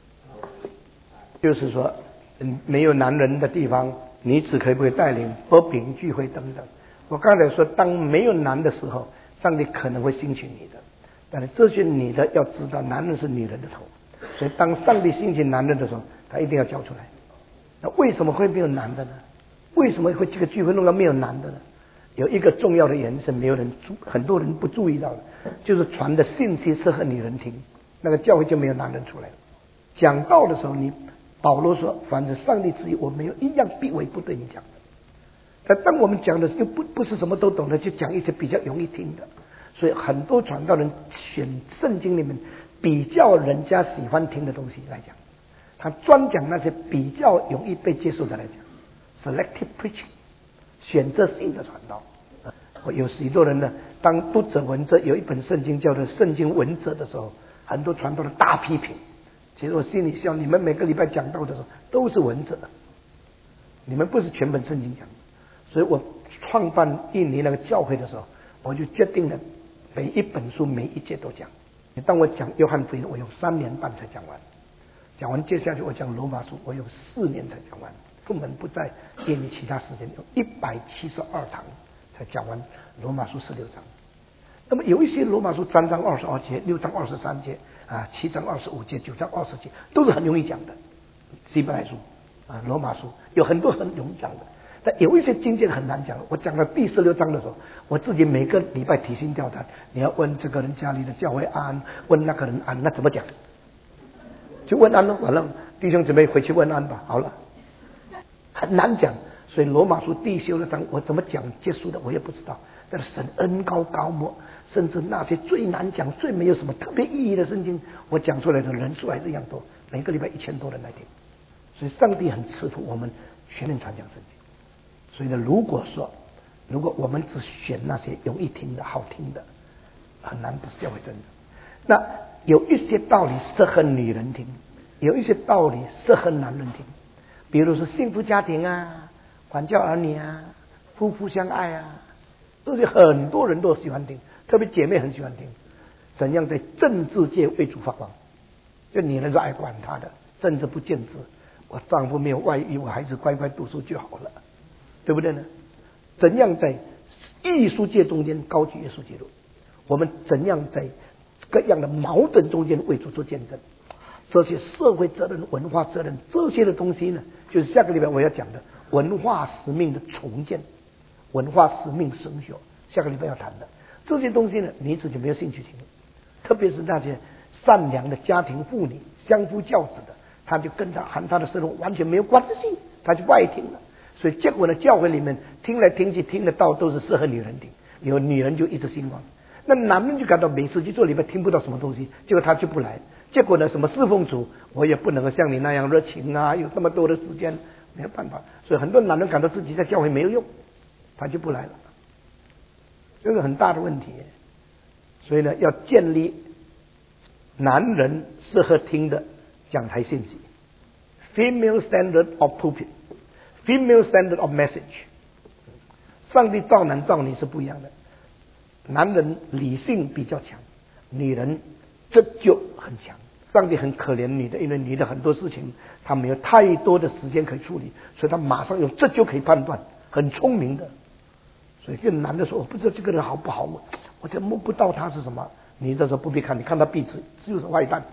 就是说，没有男人的地方，女子可不可以带领和平聚会等等？我刚才说，当没有男的时候，上帝可能会兴起你的，但是这些女的要知道，男人是女人的头，所以当上帝兴起男人的时候，他一定要交出来。那为什么会没有男的呢？为什么会这个聚会弄到没有男的呢？有一个重要的原因是没有人很多人不注意到的，就是传的信息适合女人听，那个教会就没有男人出来了。讲道的时候，保罗说，凡是上帝旨意，我没有一样必为不对你讲的。但当我们讲的又不是什么都懂的，就讲一些比较容易听的，所以很多传道人选圣经里面比较人家喜欢听的东西来讲，他专讲那些比较容易被接受的来讲 ，selective preaching， 选择性的传道。有许多人呢，当读者文者有一本圣经叫做《圣经文者》的时候，很多传道的大批评。其实我心里想，你们每个礼拜讲道的时候都是文者，你们不是全本圣经讲。所以我创办印尼那个教会的时候，我就决定了每一本书每一节都讲。当我讲约翰福音，我用3年半才讲完。讲完接下去我讲罗马书，我用4年才讲完，根本不在印尼其他时间，用172堂才讲完罗马书16章。那么有一些罗马书3章22节、6章23节啊、7章25节、9章20节都是很容易讲的。希伯来书啊、罗马书有很多很容易讲的，但有一些经节很难讲。我讲到第16章的时候，我自己每个礼拜提心吊胆，你要问这个人家里的教会安，问那个人安，那怎么讲？就问安了，完了，弟兄姊妹回去问安吧。好了，很难讲。所以罗马书第16章我怎么讲结束的我也不知道。但是神恩高高莫，甚至那些最难讲、最没有什么特别意义的圣经，我讲出来的人数还是一样多，每个礼拜1000多人来听。所以上帝很赐福我们全面传讲圣经。所以呢，如果我们只选那些容易听的好听的，很难不是教会真的。那有一些道理适合女人听，有一些道理适合男人听，比如说幸福家庭啊、管教儿女啊、夫妇相爱啊，这些很多人都喜欢听，特别姐妹很喜欢听。怎样在政治界为主发光？就女人是爱管他的，政治不见知，我丈夫没有外遇，我孩子乖乖读书就好了，对不对呢？怎样在艺术界中间高举耶稣基督？我们怎样在各样的矛盾中间为主做见证？这些社会责任、文化责任这些的东西呢，就是下个礼拜我要讲的文化使命的重建、文化使命神学，下个礼拜要谈的这些东西呢，你自己没有兴趣听，特别是那些善良的家庭妇女、相夫教子的，他就跟他和他的生活完全没有关系，他就不爱听了。所以结果呢，教会里面听来听去听得到都是适合女人听，有女人就一直兴旺。那男人就感到每次去做礼拜听不到什么东西，结果他就不来。结果呢，什么侍奉主，我也不能够像你那样热情啊，有这么多的时间，没有办法。所以很多男人感到自己在教会没有用，他就不来了，这是很大的问题。所以呢，要建立男人适合听的讲台信息 ，female standard of pulpit。Female standard of message， 上帝造男造女是不一样的。男人理性比较强，女人这就很强。上帝很可怜女的，因为女的很多事情她没有太多的时间可以处理，所以她马上用这就可以判断，很聪明的。所以这个男的说我不知道这个人好不好，我就摸不到他是什么。女的说不必看，你看他鼻子就是坏蛋。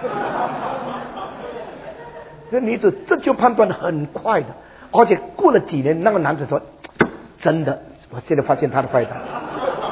这女子这就判断的很快的。而且过了几年，那个男子说：“真的，我现在发现他的坏蛋。”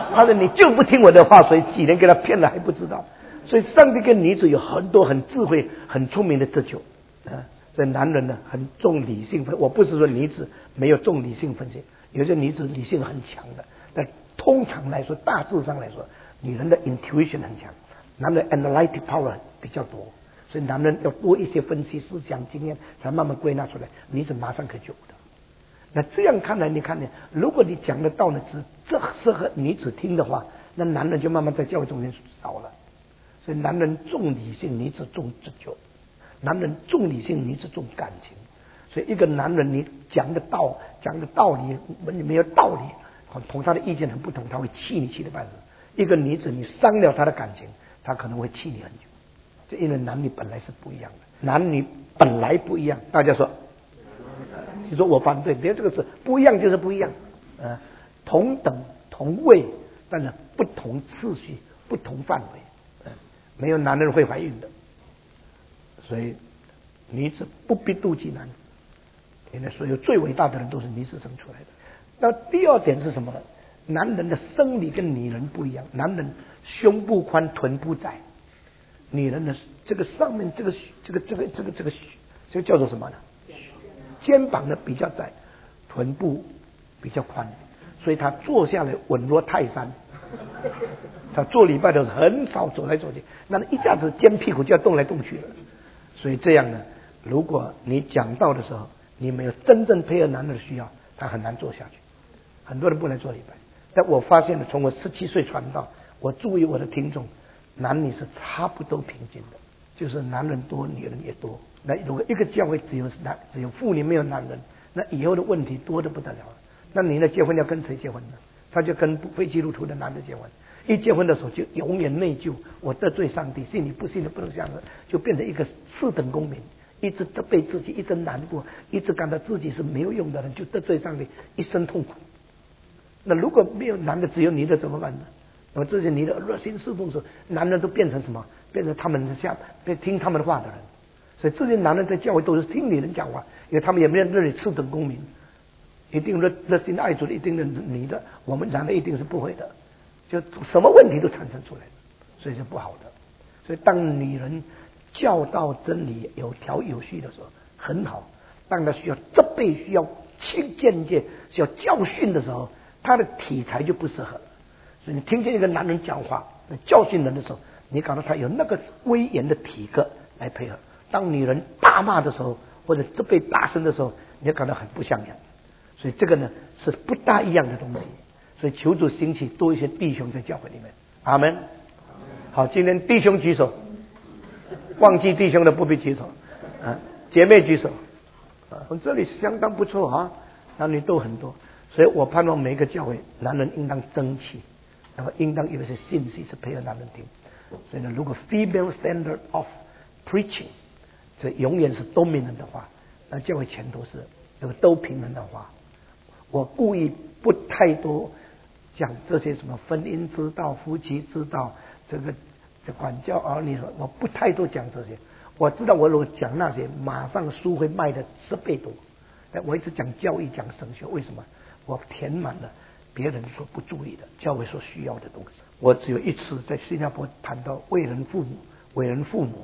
他说你就不听我的话，所以几年给他骗了还不知道。所以上帝跟女子有很多很智慧、很聪明的这就所以男人呢很重理性分，我不是说女子没有重理性分析，有些女子理性很强的，但通常来说，大致上来说，女人的 intuition 很强，男人 analytic power 比较多，所以男人要多一些分析思想经验，才慢慢归纳出来，女子马上可以救的。那这样看来，你看呢？如果你讲的道呢是这适合女子听的话，那男人就慢慢在教会中间少了。所以男人重理性，女子重直觉；男人重理性，女子重感情。所以一个男人你讲的道理没有道理，同他的意见很不同，他会气你气得半死。一个女子你伤了她的感情，她可能会气你很久。这因为男女本来是不一样的，男女本来不一样。大家说，你说我反对，别这个字不一样就是不一样，同等同位，但是不同次序、不同范围。没有男人会怀孕的，所以女子不必妒忌男人。因为所有最伟大的人都是女子生出来的。那第二点是什么呢？男人的生理跟女人不一样，男人胸部宽，臀部窄；女人的这个上面这个叫做什么呢？肩膀呢比较窄，臀部比较宽，所以他坐下来稳若泰山。他做礼拜的时候很少走来走去，那一下子肩屁股就要动来动去了。所以这样呢，如果你讲道的时候，你没有真正配合男人的需要，他很难做下去。很多人不能做礼拜，但我发现了，从我17岁传道，我注意我的听众，男女是差不多平均的，就是男人多，女人也多。那如果一个教会只有妇女没有男人，那以后的问题多得不得了。那你呢？结婚要跟谁结婚呢？他就跟非基督徒的男的结婚，一结婚的时候就永远内疚，我得罪上帝，信你不信的不能相信，就变成一个次等公民，一直责备自己，一直难过，一直感到自己是没有用的人，就得罪上帝，一生痛苦。那如果没有男的，只有女的怎么办呢？那么这些女的热心侍奉时，男人都变成什么？变成他们的听他们的话的人。所以这些男人在教会都是听女人讲话，因为他们也没有认为次等公民。一定热心爱主的，一定是你的，我们男的一定是不会的，就什么问题都产生出来了，所以是不好的。所以当女人教导真理有条有序的时候很好，当她需要责备、需要见解、需要教训的时候，她的题材就不适合了。所以你听见一个男人讲话教训人的时候，你感到他有那个威严的体格来配合。当女人大骂的时候，或者责备大声的时候，你就感到很不像样。所以这个呢是不大一样的东西，所以求主兴起多一些弟兄在教会里面。阿们。好，今天弟兄举手，忘记弟兄的不必举手姐妹举手我这里相当不错男女都很多，所以我盼望每一个教会男人应当争气，那么应当有一些信息是配合男人听。所以呢，如果 female standard of preaching 这永远是dominant的话，那教会前途是如果都平衡的话，我故意不太多讲这些什么婚姻之道、夫妻之道，这管教儿女，我不太多讲这些。我知道我如果讲那些，马上书会卖的10倍多。但我一直讲教育、讲神学，为什么？我填满了别人所不注意的教会所需要的东西。我只有一次在新加坡谈到为人父母、为人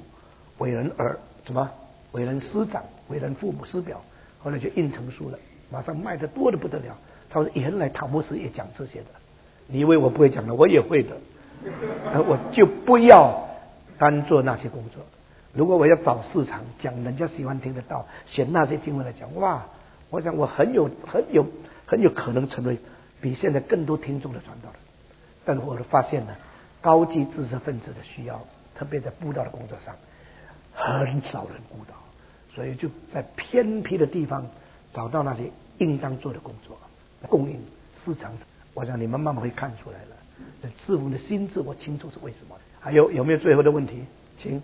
师长、为人父母师表，后来就印成书了，马上卖的多的不得了。他说原来塔摩斯也讲这些的，你以为我不会讲的？我也会的。我就不要单做那些工作。如果我要找市场，讲人家喜欢听得到，选那些经文来讲，哇，我想我很有可能成为比现在更多听众的传道人。但我发现呢，高级知识分子的需要，特别在布道的工作上，很少人布道，所以就在偏僻的地方找到那些应当做的工作，供应市场。我想你们慢慢会看出来了。师父的心智我清楚是为什么。还有没有最后的问题？请。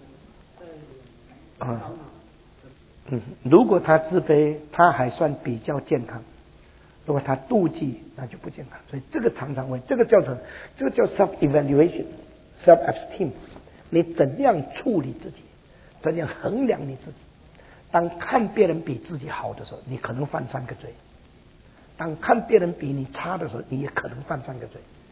如果他自卑，他还算比较健康；如果他妒忌，那就不健康。所以这个常常问，这个叫 self evaluation、self esteem。你怎样处理自己？怎样衡量你自己？当看别人比自己好的时候，你可能犯3个罪；当看别人比你差的时候，你也可能犯3个罪。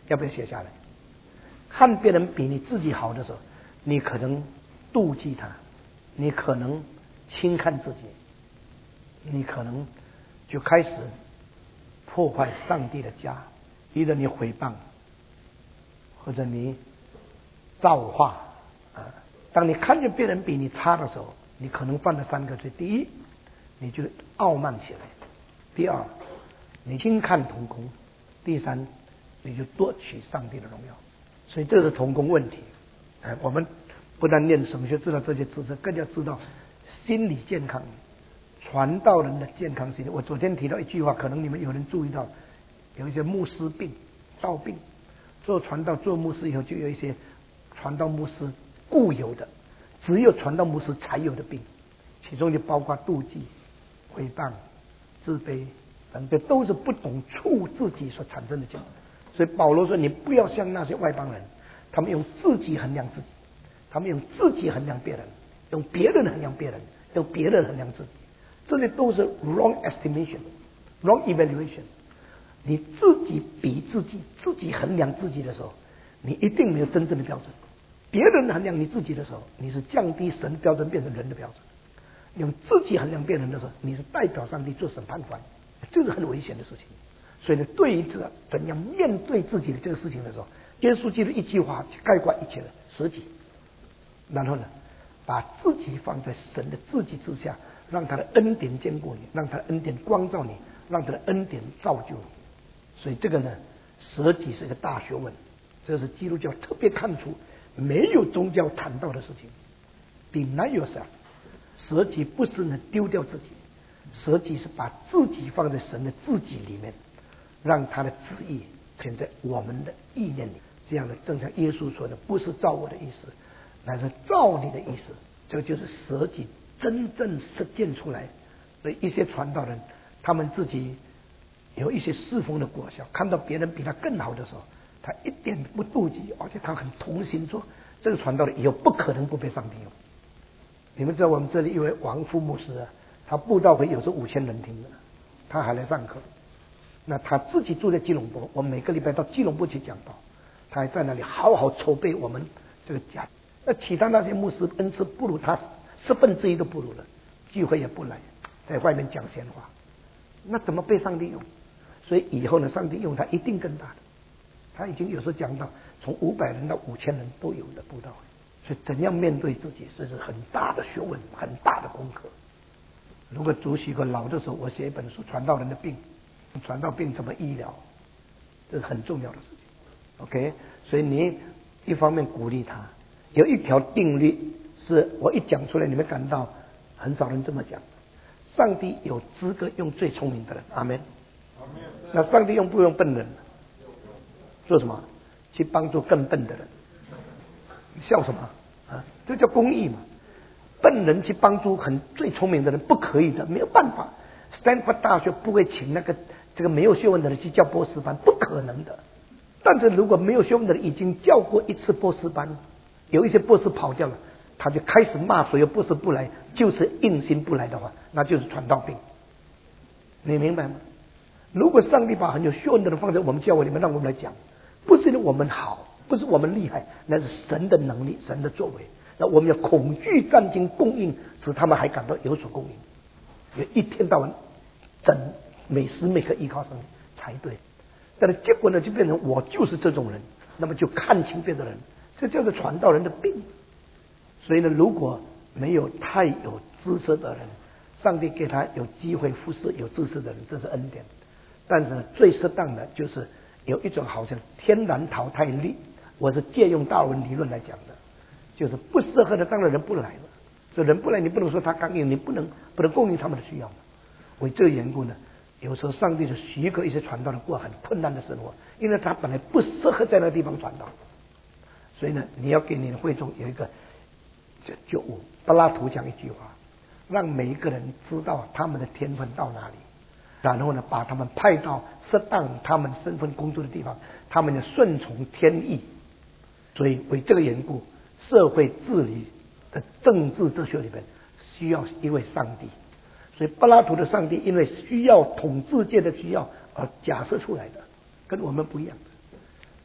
要不要写下来？看别人比你自己好的时候，你可能妒忌他，你可能轻看自己，你可能就开始破坏上帝的家，逼着你诽谤，或者你造化啊。当你看见别人比你差的时候，你可能犯了3个罪：第一，你就傲慢起来；第二，你轻看同工；第三，你就夺取上帝的荣耀。所以这是同工问题。我们不但念神学知道这些知识，更要知道心理健康、传道人的健康心理。我昨天提到一句话，可能你们有人注意到，有一些牧师病、道病，做传道、做牧师以后，就有一些传道牧师固有的，只有传道牧师才有的病，其中就包括妒忌、诽谤、自卑等，这都是不懂处自己所产生的结果。所以保罗说，你不要像那些外邦人，他们用自己衡量自己，他们用自己衡量别人，用别人衡量别人，用别人衡量自己，这些都是 wrong estimation, wrong evaluation。你自己比自己，自己衡量自己的时候，你一定没有真正的标准。别人衡量你自己的时候，你是降低神标准变成人的标准。用自己衡量别人的时候，你是代表上帝做审判官，这是很危险的事情。所以呢，对于这怎样面对自己的这个事情的时候，耶稣基督一句话概括一切的舍己，然后呢，把自己放在神的自己之下，让他的恩典坚固你，让他的恩典光照你，让他的恩典造就你。所以这个呢，舍己是一个大学问，这是基督教特别看出没有宗教谈到的事情。Deny yourself， 舍己不是呢丢掉自己，舍己是把自己放在神的自己里面，让他的旨意存在我们的意念里。这样的，正像耶稣说的，不是照我的意思，乃是照你的意思。这个就是舍己真正实践出来。所以一些传道人，他们自己有一些侍奉的果效，看到别人比他更好的时候，他一点不妒忌，而且他很同心说，这个传道人以后不可能不被上帝用。你们知道我们这里一位王副牧师啊，他布道会有时候5000人听的，他还来上课。那他自己住在基隆坡，我每个礼拜到基隆坡去讲道，他还在那里好好筹备我们这个家。那其他那些牧师恩赐不如他1/10都不如了，聚会也不来，在外面讲闲话，那怎么被上帝用？所以以后呢，上帝用他一定更大的。他已经有时候讲到从500人到5000人都有的布道会。所以怎样面对自己，这是很大的学问，很大的功课。如果主许个老的时候，我写一本书《传道人的病》，传道病怎么医疗，这是很重要的事情。OK， 所以你一方面鼓励他，有一条定律是我一讲出来，你们感到很少人这么讲。上帝有资格用最聪明的人，阿们。那上帝用不用笨人？做什么？去帮助更笨的人。笑什么啊？这叫公义嘛。笨人去帮助最聪明的人不可以的，没有办法。Stanford 大学不会请这个没有学问的人去教博士班，不可能的。但是如果没有学问的人已经教过一次博士班，有一些博士跑掉了，他就开始骂所有博士不来，就是硬心不来的话，那就是传道病。你明白吗？如果上帝把很有学问的人放在我们教会里面，让我们来讲，不是因为我们好，不是我们厉害，那是神的能力，神的作为。那我们要恐惧战经供应，使他们还感到有所供应，也一天到晚每时每刻依靠上帝才对。但是结果呢，就变成我就是这种人，那么就看清别的人，这叫做传道人的病。所以呢，如果没有太有知识的人，上帝给他有机会服侍有知识的人，这是恩典。但是呢，最适当的就是有一种好像天然淘汰力，我是借用达尔文理论来讲的，就是不适合的当然人不来了。这人不来，你不能说他刚硬，你不能供应他们的需要。为这个缘故呢，有时候上帝就许可一些传道人过很困难的生活，因为他本来不适合在那个地方传道。所以呢，你要给你的会众有一个就柏拉图讲一句话，让每一个人知道他们的天分到哪里，然后呢，把他们派到适当他们身份工作的地方，他们要顺从天意。所以为这个缘故，社会治理的政治哲学里面需要一位上帝。所以柏拉图的上帝因为需要统治界的需要而假设出来的，跟我们不一样。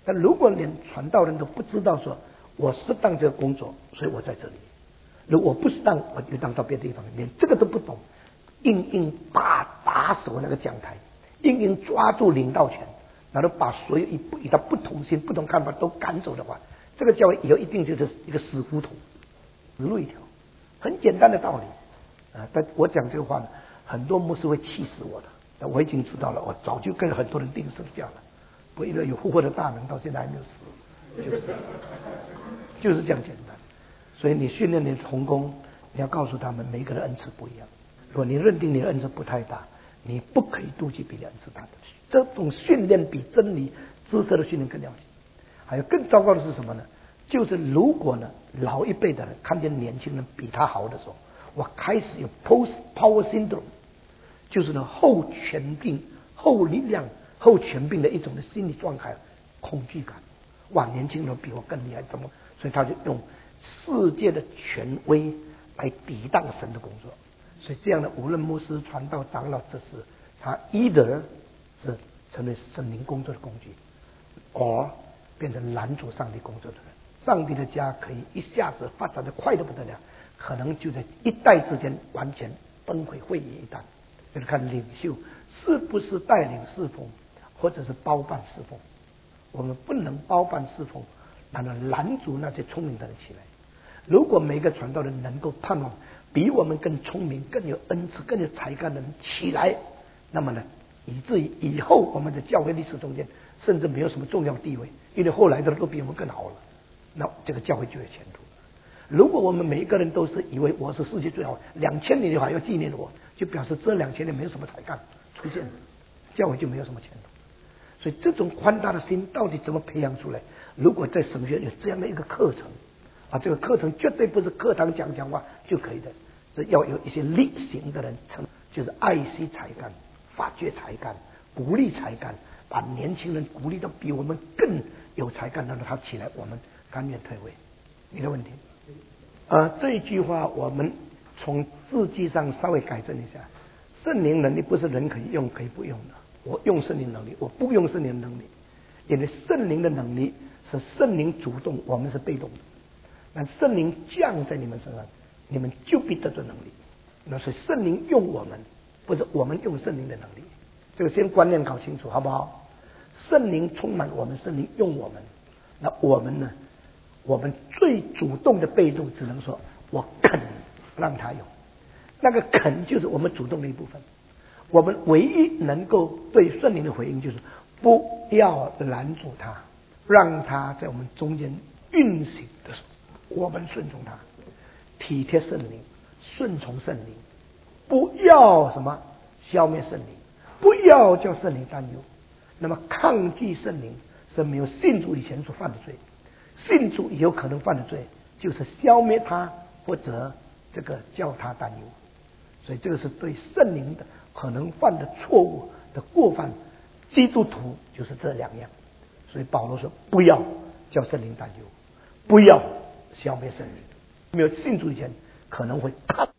但如果连传道人都不知道说我适当这个工作，所以我在这里，如果我不适当，我就当到别的地方，连这个都不懂，硬把守那个讲台，硬抓住领导权，然后把所有与他不同心、不同看法都赶走的话，这个教会以后一定就是一个死胡同，死路一条。很简单的道理啊！但我讲这个话呢，很多牧师会气死我的。但我已经知道了，我早就跟很多人定胜架了。为了有复活的大能，到现在还没有死，就是这样简单。所以你训练你的同工，你要告诉他们每一个人恩赐不一样。如果你认定你的恩赐不太大，你不可以妒忌别人恩赐大的。这种训练比真理知识的训练更要紧。还有更糟糕的是什么呢？就是如果呢老一辈的人看见年轻人比他好的时候，我开始有 post power syndrome， 就是呢后权柄、后力量、后权柄的一种的心理状态，恐惧感。哇，年轻人比我更厉害，怎么？所以他就用世界的权威来抵挡神的工作。所以这样的无论牧师、传道、长老，这是他either是成为神灵工作的工具，or变成拦阻上帝工作的人。上帝的家可以一下子发展的快得不得了，可能就在一代之间完全崩溃会议一旦。就是看领袖是不是带领侍奉，或者是包办侍奉。我们不能包办侍奉，然后拦阻那些聪明的人起来。如果每个传道人能够盼望比我们更聪明、更有恩赐、更有才干的人起来，那么呢，以至于以后我们的教会历史中间甚至没有什么重要地位，因为后来的人都比我们更好了，那这个教会就有前途。如果我们每一个人都是以为我是世界最好，2000年的话要纪念我，就表示这2000年没有什么才干出现，教会就没有什么前途。所以这种宽大的心到底怎么培养出来？如果在神学有这样的一个课程啊，这个课程绝对不是课堂讲话就可以的，这要有一些力行的人就是爱惜才干、发掘才干、鼓励才干，把年轻人鼓励到比我们更有才干，让他起来，我们甘愿退位。你的问题？这一句话我们从字迹上稍微改正一下。圣灵能力不是人可以用可以不用的，我用圣灵能力，我不用圣灵能力，因为圣灵的能力是圣灵主动，我们是被动的。那圣灵降在你们身上，你们就必得着能力。那所以圣灵用我们，不是我们用圣灵的能力。这个先观念搞清楚，好不好？圣灵充满我们，圣灵用我们，那我们呢？我们最主动的被动，只能说我肯让他用。那个肯就是我们主动的一部分。我们唯一能够对圣灵的回应，就是不要拦阻他，让他在我们中间运行的时候，我们顺从他，体贴圣灵，顺从圣灵，不要什么消灭圣灵，不要叫圣灵担忧。那么抗拒圣灵是没有信主以前所犯的罪，信主以后可能犯的罪就是消灭他或者这个叫他担忧。所以这个是对圣灵的可能犯的错误的过犯，基督徒就是这两样。所以保罗说不要叫圣灵担忧，不要消灭圣灵。没有信主以前可能会